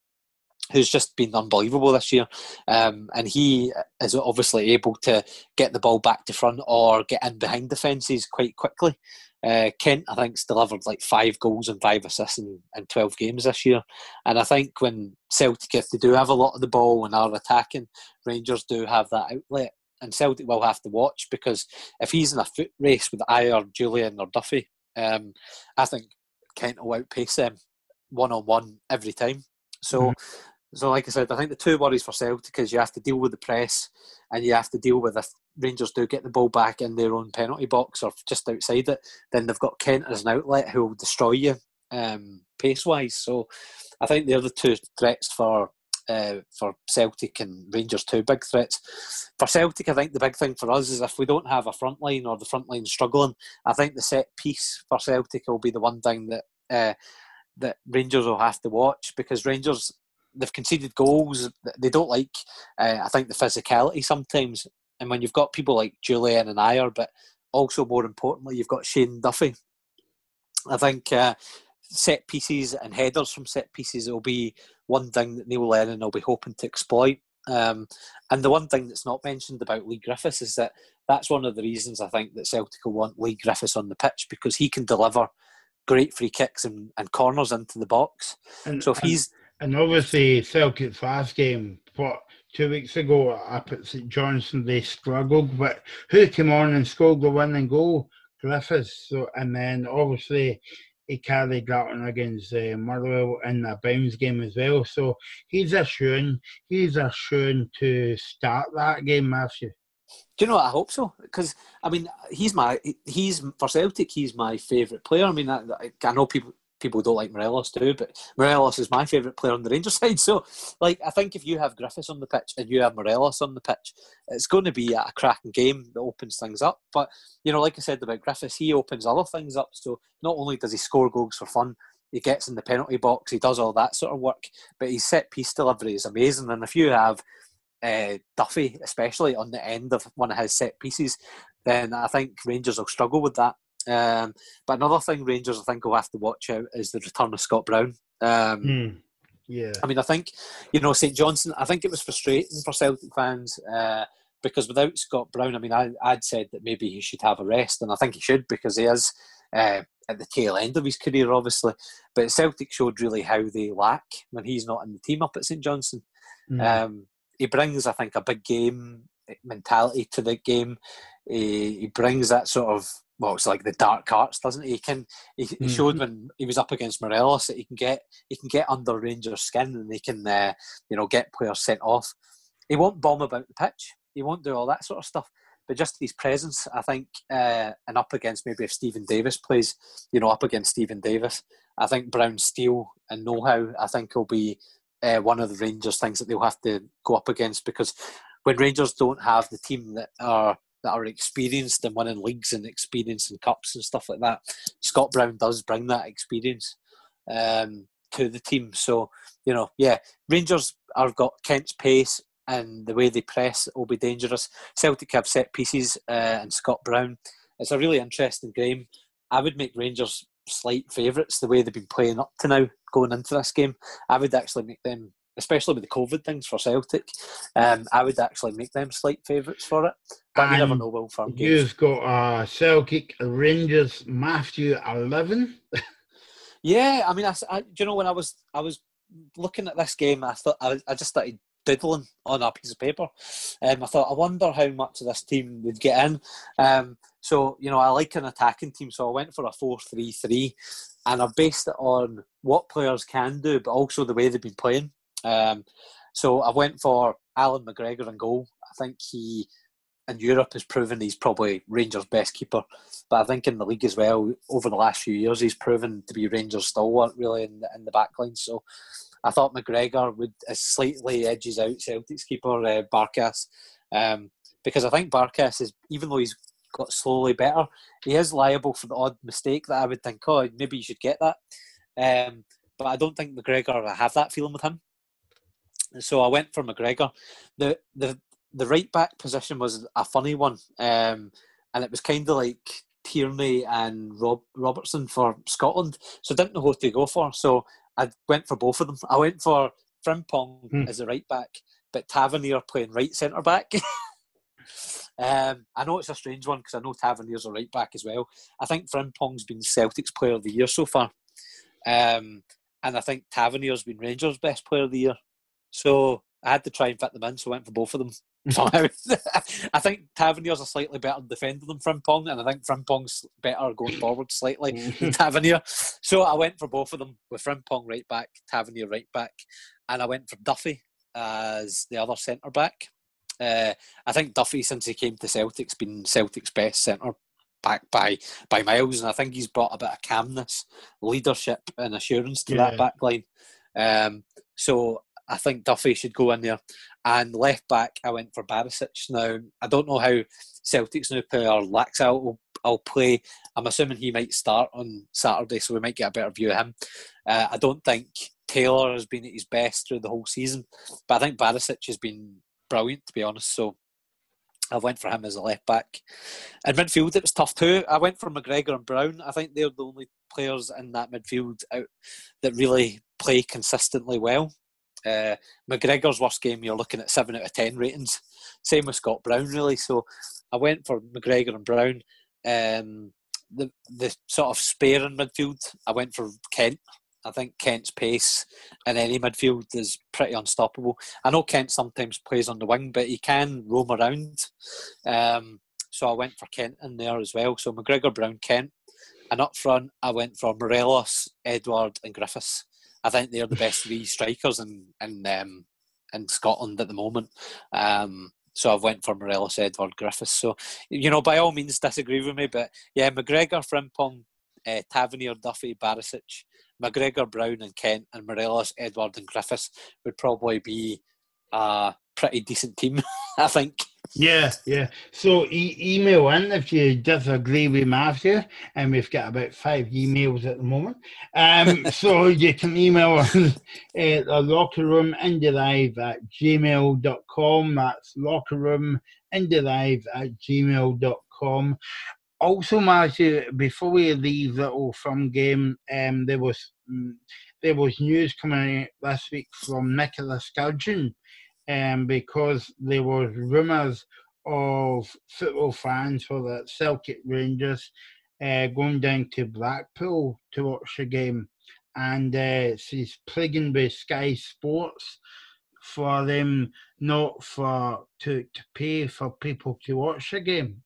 who's just been unbelievable this year. Um, and he is obviously able to get the ball back to front or get in behind defences quite quickly. Uh, Kent, I think, has delivered like five goals and five assists in, in twelve games this year. And I think when Celtic, if they do have a lot of the ball and are attacking, Rangers do have that outlet. And Celtic will have to watch, because if he's in a foot race with Ajer, Jullien or Duffy, um, I think Kent will outpace them one-on-one every time. So... Mm-hmm. So, like I said, I think the two worries for Celtic is you have to deal with the press, and you have to deal with if Rangers do get the ball back in their own penalty box or just outside it, then they've got Kent as an outlet who will destroy you um, pace-wise. So I think they're the two threats for uh, for Celtic, and Rangers two big threats. For Celtic, I think the big thing for us is if we don't have a front line or the front line struggling, I think the set piece for Celtic will be the one thing that uh, that Rangers will have to watch, because Rangers... they've conceded goals. They don't like, uh, I think, the physicality sometimes. And when you've got people like Jullien and Ajer, but also more importantly, you've got Shane Duffy, I think uh, set pieces and headers from set pieces will be one thing that Neil Lennon will be hoping to exploit. Um, and the one thing that's not mentioned about Lee Griffiths is that that's one of the reasons I think that Celtic will want Lee Griffiths on the pitch, because he can deliver great free kicks and, and corners into the box. And, so if he's... And obviously, Celtic's last game, what, two weeks ago up at St Johnstone, they struggled, but who came on and scored the winning goal? Griffiths. So, and then obviously he carried that on against uh, Motherwell in the bounce game as well. So he's a shoo-in. He's a shoo-in to start that game, Matthew. Do you know what? I hope so, because I mean, he's my he's for Celtic. He's my favourite player. I mean, I, I know people. People don't like Morelos too, but Morelos is my favourite player on the Rangers side. So, like, I think if you have Griffiths on the pitch and you have Morelos on the pitch, it's going to be a cracking game that opens things up. But, you know, like I said about Griffiths, he opens other things up. So not only does he score goals for fun, he gets in the penalty box, he does all that sort of work, but his set-piece delivery is amazing. And if you have uh, Duffy, especially on the end of one of his set-pieces, then I think Rangers will struggle with that. Um, but another thing Rangers, I think, will have to watch out is the return of Scott Brown. Um, mm, yeah. I mean, I think, you know, St Johnstone, I think it was frustrating for Celtic fans uh, because without Scott Brown, I mean, I, I'd said that maybe he should have a rest, and I think he should, because he is uh, at the tail end of his career, obviously. But Celtic showed really how they lack when he's not in the team up at St Johnstone. Mm. Um, he brings, I think, a big game mentality to the game. He, he brings that sort of, well, it's like the dark arts, doesn't he? He can. He, he showed mm-hmm. when he was up against Morelos that he can get he can get under Rangers' skin, and he can, uh, you know, get players sent off. he won't bomb about the pitch. He won't do all that sort of stuff. But just his presence, I think, uh, and up against maybe if Stephen Davis plays, you know, up against Stephen Davis, I think Brown's steel and know-how, I think, will be uh, one of the Rangers things that they'll have to go up against, because when Rangers don't have the team that are that are experienced in winning leagues and experienced in cups and stuff like that, Scott Brown does bring that experience um, to the team. So, you know, yeah, Rangers have got Kent's pace, and the way they press will be dangerous. Celtic have set pieces uh, and Scott Brown. It's a really interesting game. I would make Rangers slight favourites the way they've been playing up to now going into this game. I would actually make them, especially with the COVID things for Celtic, um, I would actually make them slight favourites for it. But and you never know, Will, firm games. You've got uh, Celtic, Rangers, Matthew eleven. Yeah, I mean, I, I, do you know, when I was I was looking at this game, I thought I, I just started doodling on a piece of paper. Um, I thought, I wonder how much of this team would get in. Um, so, you know, I like an attacking team, so I went for a four three three, and I based it on what players can do, but also the way they've been playing. Um, so I went for Alan McGregor in goal. I think he, in Europe, has proven he's probably Rangers' best keeper. But I think in the league as well, over the last few years, he's proven to be Rangers' stalwart, really, in the, in the back line. So I thought McGregor would uh, slightly edges out Celtic's keeper, uh, Barkas, um, because I think Barkas is, even though he's got slowly better, he is liable for the odd mistake that I would think, oh, maybe you should get that. Um, but I don't think McGregor, I have that feeling with him. So I went for McGregor. The the the right back position was a funny one, um, and it was kind of like Tierney and Rob, Robertson for Scotland. So I didn't know who to go for. So I went for both of them. I went for Frimpong hmm. as the right back, but Tavernier playing right centre back. um, I know it's a strange one because I know Tavernier's a right back as well. I think Frimpong's been Celtic's player of the year so far, um, and I think Tavernier's been Rangers' best player of the year. So I had to try and fit them in, so I went for both of them. Somehow. I think Tavernier's a slightly better defender than Frimpong, and I think Frimpong's better going forward slightly than Tavernier. So I went for both of them, with Frimpong right back, Tavernier right back, and I went for Duffy as the other centre back. Uh, I think Duffy, since he came to Celtic's, been Celtic's best centre back by by miles, and I think he's brought a bit of calmness, leadership, and assurance to yeah. that back line. Um, so I think Duffy should go in there. And left back, I went for Barisic. Now, I don't know how Celtic's new player Laxalt will, will play. I'm assuming he might start on Saturday, so we might get a better view of him. Uh, I don't think Taylor has been at his best through the whole season, but I think Barisic has been brilliant, to be honest. So I went for him as a left back. In midfield, it was tough too. I went for McGregor and Brown. I think they're the only players in that midfield out that really play consistently well. Uh, McGregor's worst game, you're looking at seven out of ten ratings. Same with Scott Brown, really. So I went for McGregor and Brown. Um, the the sort of spare in midfield, I went for Kent. I think Kent's pace in any midfield is pretty unstoppable. I know Kent sometimes plays on the wing, but he can roam around. Um, so I went for Kent in there as well. So McGregor, Brown, Kent. And up front, I went for Morelos, Edward and Griffiths. I think they're the best three strikers in in, um, in Scotland at the moment. Um, so I've went for Morelos, Edward, Griffiths. So, you know, by all means, disagree with me. But, yeah, McGregor, Frimpong, uh, Tavernier, Duffy, Barisic, McGregor, Brown and Kent, and Morelos, Edward and Griffiths would probably be a pretty decent team, I think. Yeah, yeah. So e- email in if you disagree with Matthew, and we've got about five emails at the moment. Um, so you can email us at the locker room indie live at gmail dot com. That's locker room indie live at gmail dot com. Also, Matthew, before we leave the Old Firm game, um, there was um, there was news coming out this week from Nicola Sturgeon. Um, because there was rumours of football fans for the Celtic Rangers uh, going down to Blackpool to watch the game, and uh, she's plaguing with Sky Sports for them not for to, to pay for people to watch the game.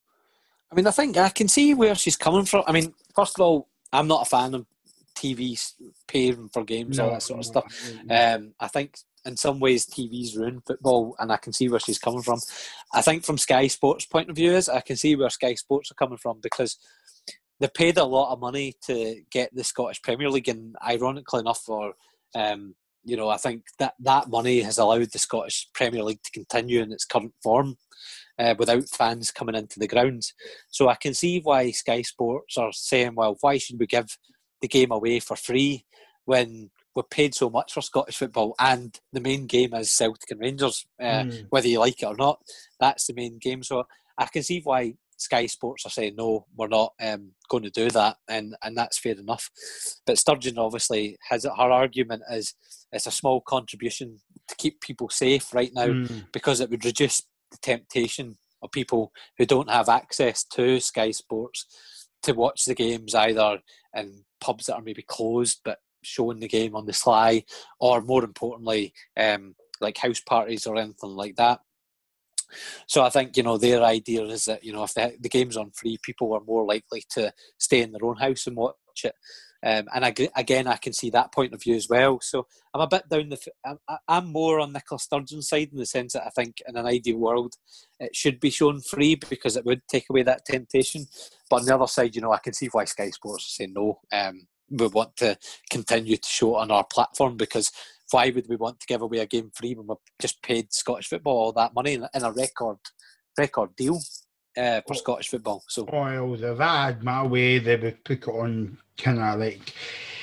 I mean, I think I can see where she's coming from. I mean, first of all, I'm not a fan of T V paying for games, no, all that sort of stuff. No, no. Um, I think in some ways T V's ruined football, and I can see where she's coming from. I think from Sky Sports' point of view is I can see where Sky Sports are coming from, because they paid a lot of money to get the Scottish Premier League, and ironically enough, or um, you know, I think that that money has allowed the Scottish Premier League to continue in its current form uh, without fans coming into the grounds. So I can see why Sky Sports are saying, well, why should we give the game away for free when we're paid so much for Scottish football, and the main game is Celtic and Rangers, uh, mm. whether you like it or not. That's the main game. So I can see why Sky Sports are saying, no, we're not um, going to do that, and, and that's fair enough. But Sturgeon obviously has, her argument is it's a small contribution to keep people safe right now mm. because it would reduce the temptation of people who don't have access to Sky Sports to watch the games either in pubs that are maybe closed but showing the game on the sly, or more importantly, um, like house parties or anything like that. So I think, you know, their idea is that, you know, if the, the game's on free, people are more likely to stay in their own house and watch it. Um, and I, again, I can see that point of view as well. So I'm a bit down the... I'm, I'm more on Nicola Sturgeon's side in the sense that I think in an ideal world it should be shown free because it would take away that temptation. But on the other side, you know, I can see why Sky Sports are saying no. Um, we want to continue to show it on our platform, because why would we want to give away a game free when we've just paid Scottish football all that money in, in a record record deal uh, for oh, Scottish football? So, well, if I had my way, they would put it on kind of like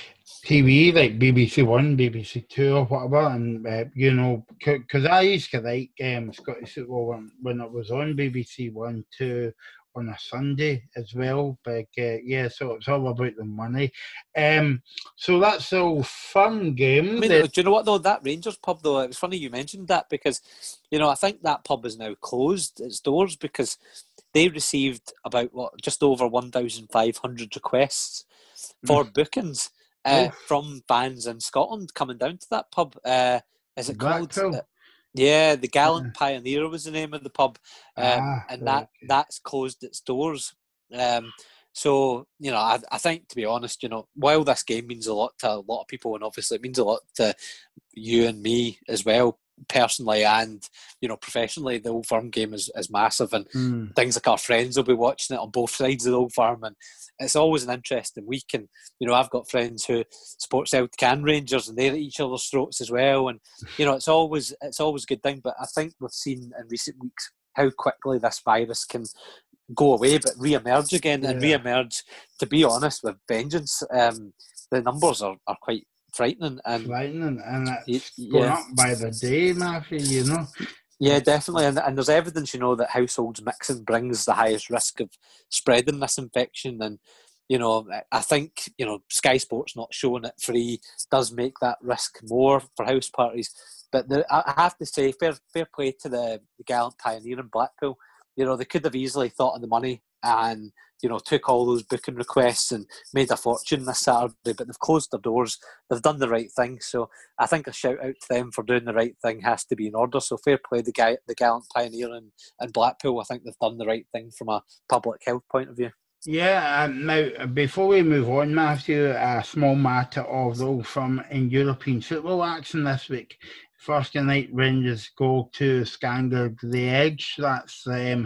T V, like B B C One, B B C Two, or whatever, and uh, you know, because I used to like um, Scottish football when, when it was on B B C One, Two. On a Sunday as well, but uh, yeah, so it's all about the money. Um, so that's all fun game. I mean, that... do you know what though? That Rangers pub though, it was funny you mentioned that, because you know I think that pub is now closed its doors because they received about what just over one thousand five hundred requests for mm. bookings uh, oh. from fans in Scotland coming down to that pub. Uh, is it Blackpool? called? Yeah, the Gallant Pioneer was the name of the pub, um, ah, and that okay. that's closed its doors. Um, so you know, I, I think to be honest, you know, while this game means a lot to a lot of people, and obviously it means a lot to you and me as well, personally and you know professionally, the Old Firm game is, is massive, and mm. things like our friends will be watching it on both sides of the Old Firm, and it's always an interesting week. And you know, I've got friends who support Celtic and Rangers, and they're at each other's throats as well. And you know, it's always it's always a good thing. But I think we've seen in recent weeks how quickly this virus can go away but re-emerge again, yeah. and re-emerge, to be honest, with vengeance. Um, the numbers are, are quite frightening, and frightening, and it's yeah. going up by the day, Matthew. You know. Yeah, definitely, and, and there's evidence, you know, that households mixing brings the highest risk of spreading this infection. And you know, I think you know Sky Sports not showing it free does make that risk more for house parties. But the, I have to say, fair fair play to the, the Gallant Pioneer in Blackpool. You know, they could have easily thought of the money and you know took all those booking requests and made a fortune this Saturday, but they've closed their doors. They've done the right thing, so I think a shout out to them for doing the right thing has to be in order. So fair play the guy, the Gallant Pioneer in, in Blackpool. I think they've done the right thing from a public health point of view. Yeah, um, now before we move on, Matthew, a small matter of the Old Firm in European football action this week. Thursday night, Rangers go to Scangard the Edge. That's um,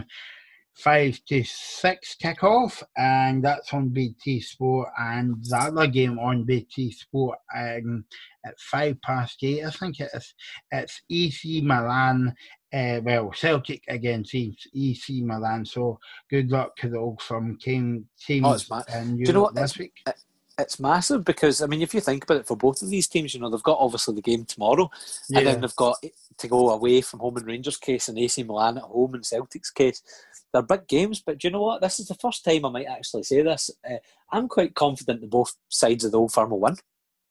five to six kick-off, and that's on B T Sport, and the other game on B T Sport um, at five past eight, I think it is. It's E C Milan, uh, well, Celtic against E C Milan, so good luck to the Old Firm team teams oh, in Europe. Do you know what? this it's, week. It's massive because, I mean, if you think about it, for both of these teams, you know, they've got obviously the game tomorrow, yeah. and then they've got to go away from home in Rangers' case and A C Milan at home in Celtic's case. They're big games, but do you know what? This is the first time I might actually say this. Uh, I'm quite confident that both sides of the Old Firm will win.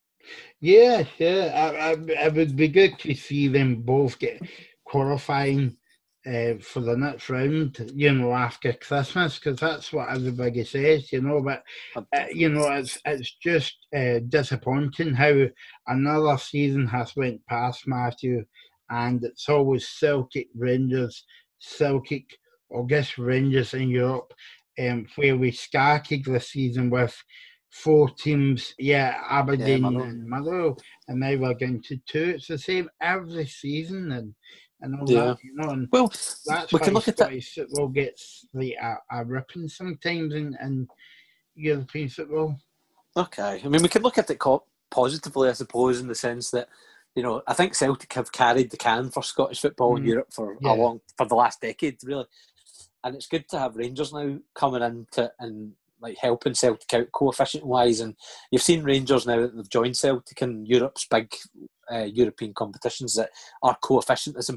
Yeah, yeah. I, I, it would be good to see them both get qualifying uh, for the next round, you know, after Christmas, because that's what everybody says, you know. But, uh, you know, it's it's just uh, disappointing how another season has went past, Matthew, and it's always Celtic, Rangers, Celtic, or guess Rangers in Europe, um, where we started the season with four teams, yeah, Aberdeen yeah, and Motherwell, and now we're getting to two. It's the same every season, and and all yeah. that, you know. And Well, that's we can why look at it. Scottish football gets like a, a ripping sometimes in, in European football. Okay, I mean, we can look at it co- positively, I suppose, in the sense that, you know, I think Celtic have carried the can for Scottish football in Mm, Europe for a yeah, long, for the last decade, really. And it's good to have Rangers now coming into and like helping Celtic out coefficient wise. And you've seen Rangers now that they've joined Celtic in Europe's big uh, European competitions that our coefficient has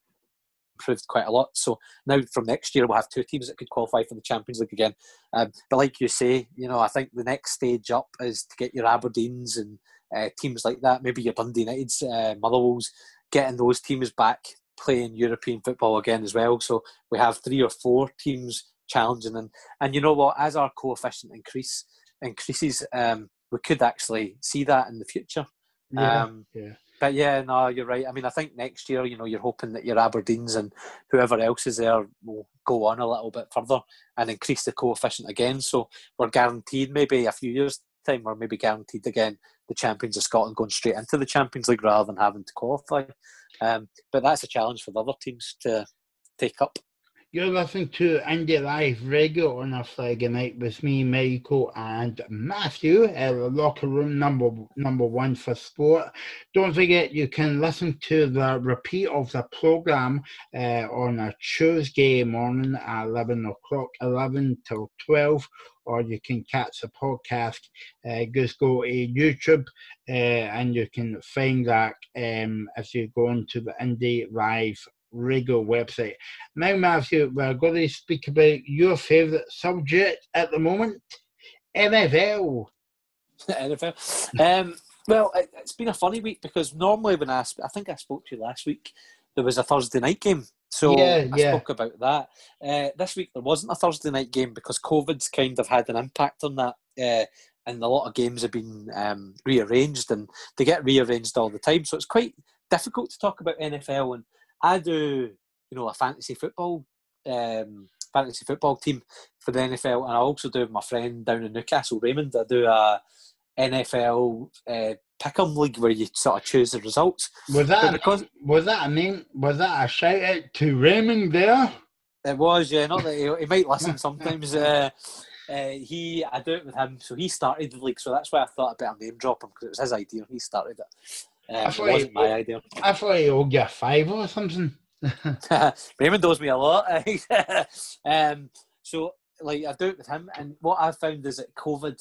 improved quite a lot. So now from next year we'll have two teams that could qualify for the Champions League again. Um, but like you say, you know, I think the next stage up is to get your Aberdeens and uh, teams like that, maybe your Dundee Uniteds, uh, Motherwells, getting those teams back playing European football again as well. So we have three or four teams challenging, and and you know what? As our coefficient increase increases, um, we could actually see that in the future. yeah, Um, yeah. but yeah, no, you're right. I mean, I think next year, you know, you're hoping that your Aberdeens and whoever else is there will go on a little bit further and increase the coefficient again. So we're guaranteed maybe a few years' time, we're maybe guaranteed again the champions of Scotland going straight into the Champions League rather than having to qualify. Um, but that's a challenge for the other teams to take up. You're listening to Indie Live Radio on a Friday night with me, Michael, and Matthew, uh, the locker room number number one for sport. Don't forget, you can listen to the repeat of the programme uh, on a Tuesday morning at eleven o'clock, eleven till twelve, or you can catch the podcast. Uh, just go to YouTube uh, and you can find that um, if you go into the Indie Live Radio website. Now, Matthew, we're going to speak about your favourite subject at the moment, N F L. N F L. Um, well, it, it's been a funny week because normally when I, I think I spoke to you last week, there was a Thursday night game. So Yeah, I yeah. spoke about that. Uh, this week there wasn't a Thursday night game because COVID's kind of had an impact on that. Uh, and a lot of games have been um, rearranged, and they get rearranged all the time. So it's quite difficult to talk about N F L. And I do, you know, a fantasy football um, fantasy football team for the N F L, and I also do with my friend down in Newcastle, Raymond. I do a N F L uh, pick'em league where you sort of choose the results. Was that because a, was that a name? Was that a shout out to Raymond there? It was, yeah. Not that he, he might listen sometimes. Uh, uh, he, I do it with him, so he started the league. So that's why I thought I'd better name drop him because it was his idea. He started it. Um, it wasn't he, my idea. I thought he owed you a five or something. Raymond owes me a lot. um, so, like, I do it with him, and what I've found is that COVID,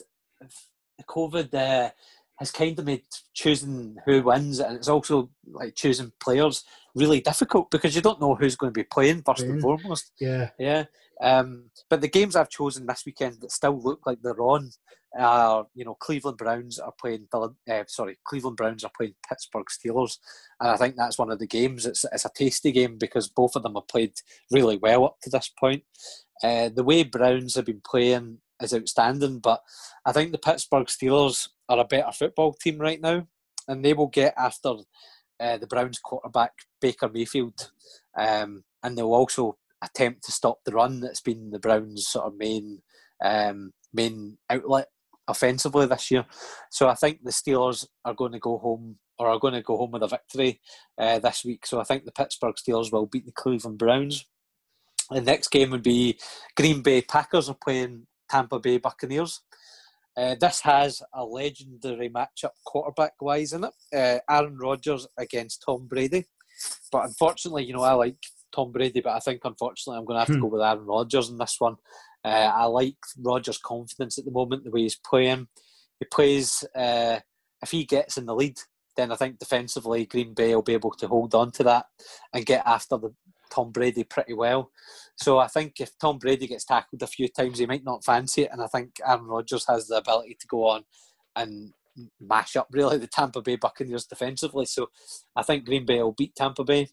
COVID uh, has kind of made choosing who wins, and it's also like choosing players really difficult because you don't know who's going to be playing first and foremost. Yeah, yeah. Um, but the games I've chosen this weekend that still look like they're on are, you know, Cleveland Browns are playing. Uh, sorry, Cleveland Browns are playing Pittsburgh Steelers, and I think that's one of the games. It's it's a tasty game because both of them have played really well up to this point. Uh, the way Browns have been playing is outstanding, but I think the Pittsburgh Steelers are a better football team right now, and they will get after uh, the Browns quarterback Baker Mayfield, um, and they'll also attempt to stop the run that's been the Browns' sort of main um, main outlet offensively this year. So I think the Steelers are going to go home or are going to go home with a victory uh, this week. So I think the Pittsburgh Steelers will beat the Cleveland Browns. The next game would be Green Bay Packers are playing Tampa Bay Buccaneers. Uh, this has a legendary matchup quarterback-wise in it. Uh, Aaron Rodgers against Tom Brady. But unfortunately, you know, I like Tom Brady, but I think unfortunately I'm going to have to go with Aaron Rodgers in this one. Uh, I like Rodgers' confidence at the moment, the way he's playing. He plays, uh, if he gets in the lead, then I think defensively Green Bay will be able to hold on to that and get after the Tom Brady pretty well. So I think if Tom Brady gets tackled a few times, he might not fancy it, and I think Aaron Rodgers has the ability to go on and mash up really the Tampa Bay Buccaneers defensively. So I think Green Bay will beat Tampa Bay,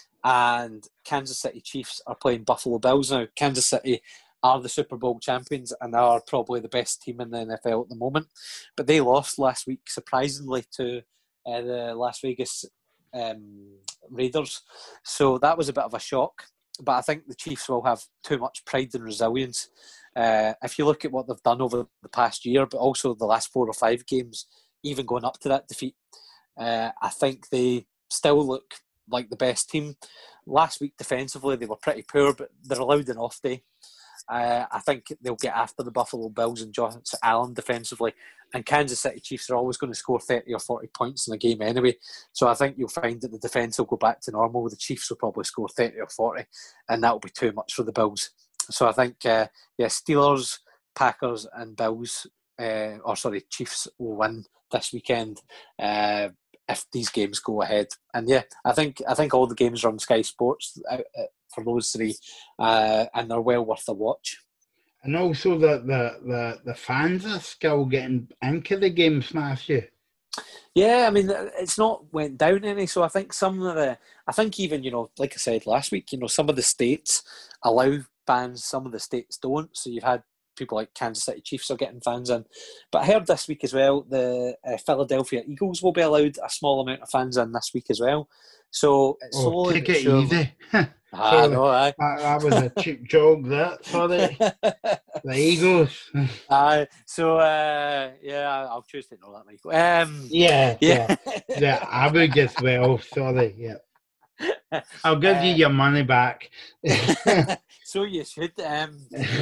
and Kansas City Chiefs are playing Buffalo Bills now. Kansas City are the Super Bowl champions and are probably the best team in the N F L at the moment, but they lost last week surprisingly to uh, the Las Vegas um, Raiders, so that was a bit of a shock. But I think the Chiefs will have too much pride and resilience uh, if you look at what they've done over the past year, but also the last four or five games, even going up to that defeat, uh, I think they still look like the best team. Last week defensively they were pretty poor, but they're allowed an off day. Uh, I think they'll get after the Buffalo Bills and Josh Allen defensively, and Kansas City Chiefs are always going to score thirty or forty points in a game anyway, so I think you'll find that the defence will go back to normal. The Chiefs will probably score thirty or forty, and that will be too much for the Bills. So I think uh, yeah, Steelers, Packers and Bills uh, or sorry Chiefs will win this weekend uh, if these games go ahead. And yeah, I think I think all the games are on Sky Sports uh, uh, for those three, uh, and they're well worth a watch. And also that the, the, the fans are still getting into the games, Matthew. Yeah, I mean, it's not went down any, so I think some of the, I think even, you know, like I said last week, you know, some of the states allow fans, some of the states don't, so you've had people like Kansas City Chiefs are getting fans in. But I heard this week as well, the uh, Philadelphia Eagles will be allowed a small amount of fans in this week as well. So it's oh, slowly take it sure. easy. I know, aye. That, that was a cheap joke, that, sorry. The Eagles. Aye, so, uh, yeah, I'll choose to know that, Michael. Um, yeah, yeah. yeah. Yeah, I would as well, sorry, yeah. I'll give uh, you your money back. So you should. Um,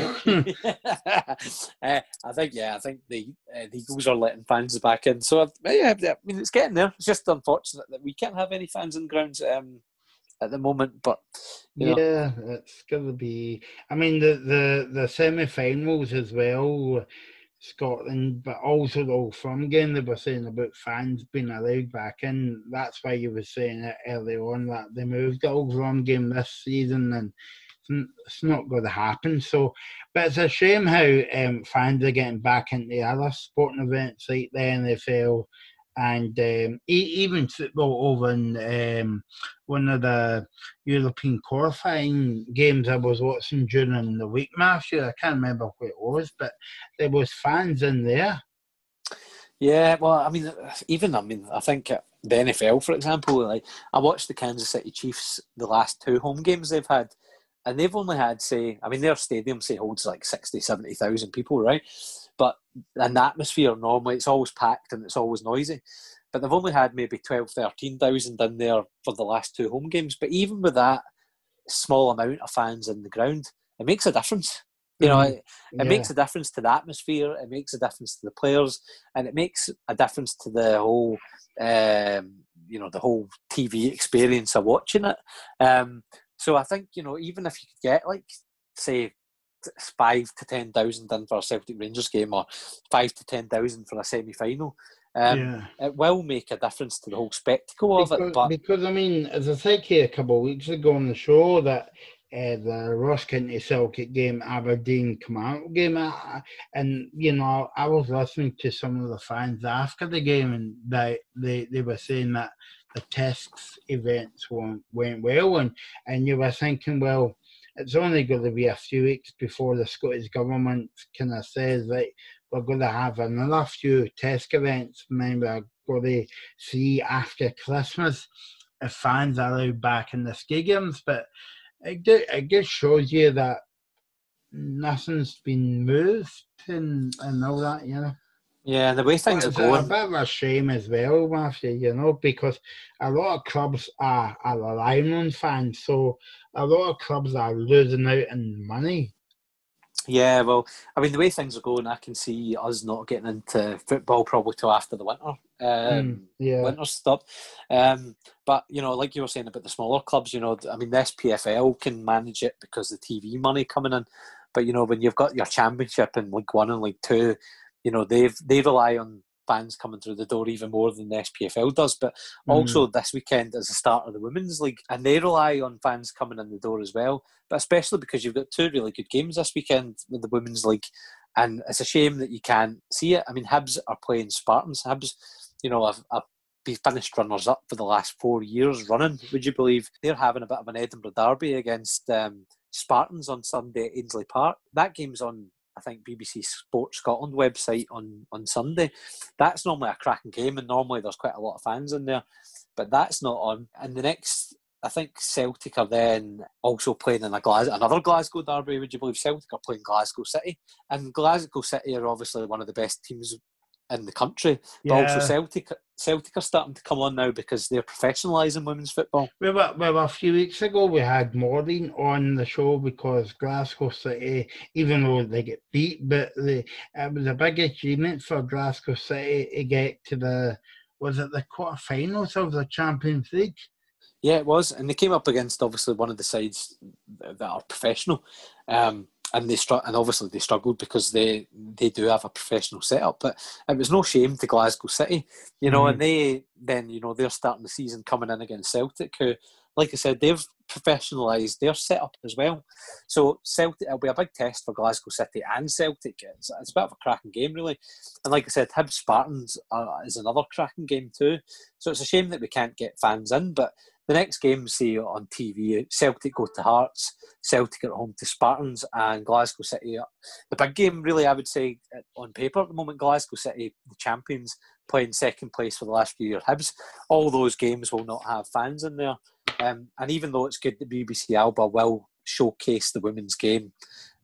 uh, I think, yeah, I think the uh, the Eagles are letting fans back in. So, yeah, I mean, it's getting there. It's just unfortunate that we can't have any fans in grounds um, at the moment. But you yeah, know. It's going to be. I mean, the, the, the semi-finals as well, Scotland, but also the Old Firm game, they were saying about fans being allowed back in. That's why you were saying it early on that they moved the Old Firm game this season, and it's not going to happen. So, but it's a shame how um, fans are getting back into other sporting events like the N F L and um, e- even football over in um, one of the European qualifying games I was watching during the week, Matthew. I can't remember what it was, but there was fans in there. Yeah, well, I mean, even, I mean, I think the N F L, for example, like I watched the Kansas City Chiefs, the last two home games they've had, and they've only had, say, I mean, their stadium, say, holds like sixty, seventy thousand people, right? But an atmosphere, normally, it's always packed and it's always noisy. But they've only had maybe twelve, thirteen thousand in there for the last two home games. But even with that small amount of fans in the ground, it makes a difference. You know, mm-hmm. it, it yeah. makes a difference to the atmosphere, it makes a difference to the players, and it makes a difference to the whole, um, you know, the whole T V experience of watching it. Um, so I think, you know, even if you could get, like, say, five to ten thousand in for a Celtic Rangers game, or five to ten thousand for a semi-final, um, yeah. it will make a difference to the whole spectacle because, of it. But because I mean, as I said here a couple of weeks ago on the show, that uh, the Ross County Celtic game, Aberdeen Kilmarnock game, uh, and you know, I was listening to some of the fans after the game, and they they, they were saying that the test events went, went well, and and you were thinking, well, it's only going to be a few weeks before the Scottish Government kind of says, right, we're going to have another few test events, and then we're going to see after Christmas if fans are allowed back in the stadiums. But it, it just shows you that nothing's been moved and, and all that, you know. Yeah, the way things are going. It's a bit of a shame as well, Matthew, you know, because a lot of clubs are, are relying on fans, so a lot of clubs are losing out in money. Yeah, well, I mean, the way things are going, I can see us not getting into football probably till after the winter. Um, mm, yeah. Winter's stopped. Um, but, you know, like you were saying about the smaller clubs, you know, I mean, the S P F L can manage it because of the T V money coming in. But, you know, when you've got your championship in League One and League Two, you know, they've they rely on fans coming through the door even more than the S P F L does. But also mm. this weekend is the start of the Women's League, and they rely on fans coming in the door as well. But especially because you've got two really good games this weekend with the Women's League, and it's a shame that you can't see it. I mean, Hibs are playing Spartans. Hibs, you know, have, have finished runners-up for the last four years running. Would you believe they're having a bit of an Edinburgh derby against um, Spartans on Sunday at Ainsley Park? That game's on, I think, B B C Sports Scotland website on, on Sunday. That's normally a cracking game, and normally there's quite a lot of fans in there, but that's not on. And the next I think Celtic are then also playing in a Glas- another Glasgow derby. Would you believe Celtic are playing Glasgow City? And Glasgow City are obviously one of the best teams in the country, but Yeah. also Celtic Celtic are starting to come on now because they're professionalising women's football. Well, well, well, a few weeks ago we had Maureen on the show because Glasgow City, even though they get beat, but the, it was a big achievement for Glasgow City to get to the, was it the quarterfinals of the Champions League? Yeah, it was, and they came up against obviously one of the sides that are professional, um, and they str- and obviously they struggled because they they do have a professional setup. But it was no shame to Glasgow City, you know, Mhm. and they then you know they're starting the season coming in against Celtic, who, like I said, they've professionalised their setup as well. So Celtic, it'll be a big test for Glasgow City and Celtic. It's, it's a bit of a cracking game, really. And like I said, Hibs Spartans are, is another cracking game too. So it's a shame that we can't get fans in, but the next game, say on T V, Celtic go to Hearts, Celtic at home to Spartans, and Glasgow City. The big game, really, I would say, on paper at the moment, Glasgow City, the champions, playing second place for the last few years. Hibs, all those games will not have fans in there. Um, and even though it's good that B B C Alba will showcase the women's game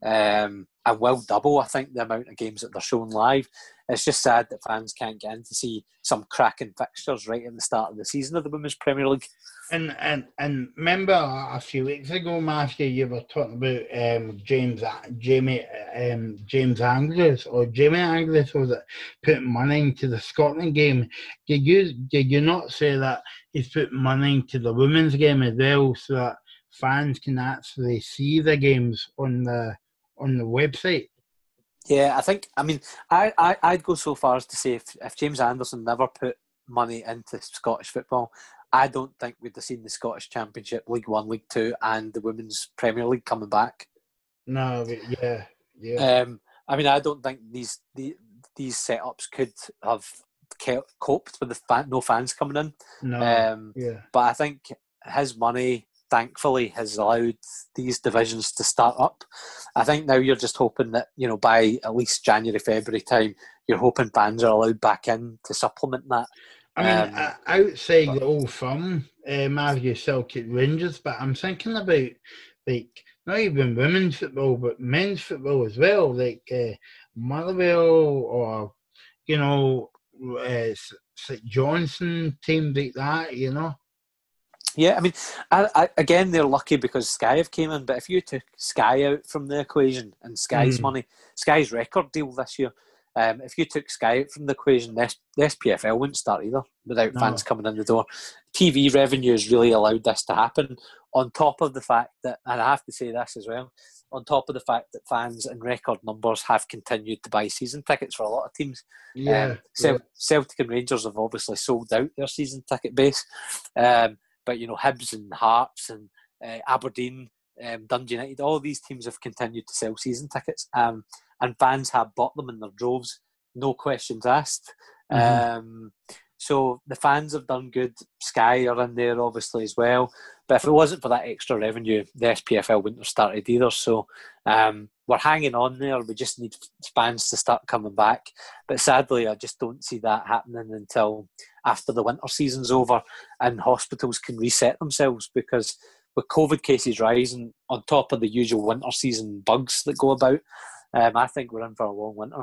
um, and will double, I think, the amount of games that they're showing live, it's just sad that fans can't get in to see some cracking fixtures right at the start of the season of the Women's Premier League. And and and remember a few weeks ago, Matthew, you were talking about um, James Jamie um, James Anglis or Jamie Anglis was it putting money into the Scotland game? Did you did you not say that he's put money into the women's game as well, so that fans can actually see the games on the on the website? Yeah, I think. I mean, I, I I'd go so far as to say if if James Anderson never put money into Scottish football, I don't think we'd have seen the Scottish Championship, League One, League Two, and the Women's Premier League coming back. No, but yeah, yeah. Um, I mean, I don't think these the, these setups could have kept, coped with the fan, no fans coming in. No, um, yeah. But I think his money, thankfully, has allowed these divisions to start up. I think now you're just hoping that, you know, by at least January, February time, you're hoping fans are allowed back in to supplement that. I mean, Um, uh, outside but- the old firm, uh, Matthew Celtic Rangers, but I'm thinking about, like, not even women's football, but men's football as well, like uh, Motherwell or, you know, uh, St Johnson, teams like that, you know. Yeah, I mean, I, I, again, they're lucky because Sky have came in, but if you took Sky out from the equation and Sky's Mm. money, Sky's record deal this year, um, if you took Sky out from the equation, the, the S P F L wouldn't start either without No. fans coming in the door. T V revenue has really allowed this to happen, on top of the fact that, and I have to say this as well, on top of the fact that fans in record numbers have continued to buy season tickets for a lot of teams. Yeah, um, Cel- yeah. Celtic and Rangers have obviously sold out their season ticket base. Um, But, you know, Hibs and Hearts and uh, Aberdeen, um, Dundee United, all these teams have continued to sell season tickets, um, and fans have bought them in their droves, no questions asked. Mhm. Um, so the fans have done good. Sky are in there, obviously, as well. But if it wasn't for that extra revenue, the S P F L wouldn't have started either. So um, we're hanging on there. We just need fans to start coming back. But sadly, I just don't see that happening until after the winter season's over and hospitals can reset themselves, because with COVID cases rising on top of the usual winter season bugs that go about, um, I think we're in for a long winter.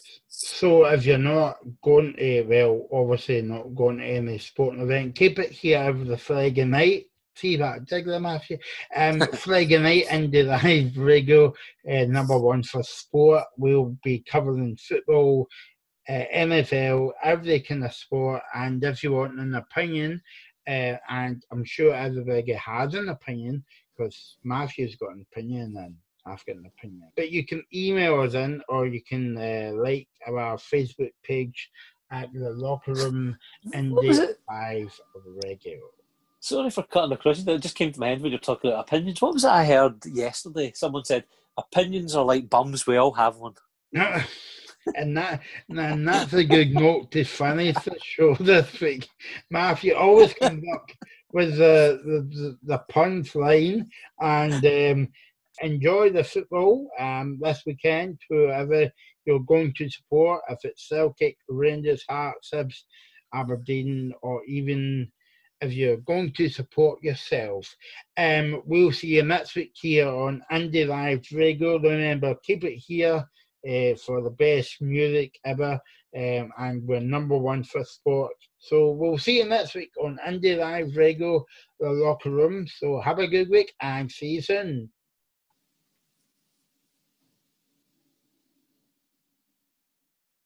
So if you're not going to, well, obviously not going to any sporting event, keep it here over the Friday night. See that, dig them, Matthew. Um, Friday night into the Hive Radio, uh, number one for sport. We'll be covering football, uh, N F L, every kind of sport, and if you want an opinion, uh, and I'm sure everybody has an opinion, because Matthew's got an opinion and I've got an opinion. But you can email us in, or you can uh, like our Facebook page at the Locker Room in What was the it? Hive Radio. Sorry for cutting across you. It just came to my head when you're talking about opinions. What was it I heard yesterday? Someone said, opinions are like bums, we all have one. And that and that's a good note to finish the show this week. Matthew always comes up with the the, the punch line, and um, enjoy the football um, this weekend, whoever you're going to support, if it's Celtic, Rangers, Hearts, Hibs, Aberdeen, or even if you're going to support yourself. Um, we'll see you next week here on Indie Live Radio. Remember, keep it here uh, for the best music ever, um, and we're number one for sport. So we'll see you next week on Indie Live Radio, the locker room. So have a good week and see you soon.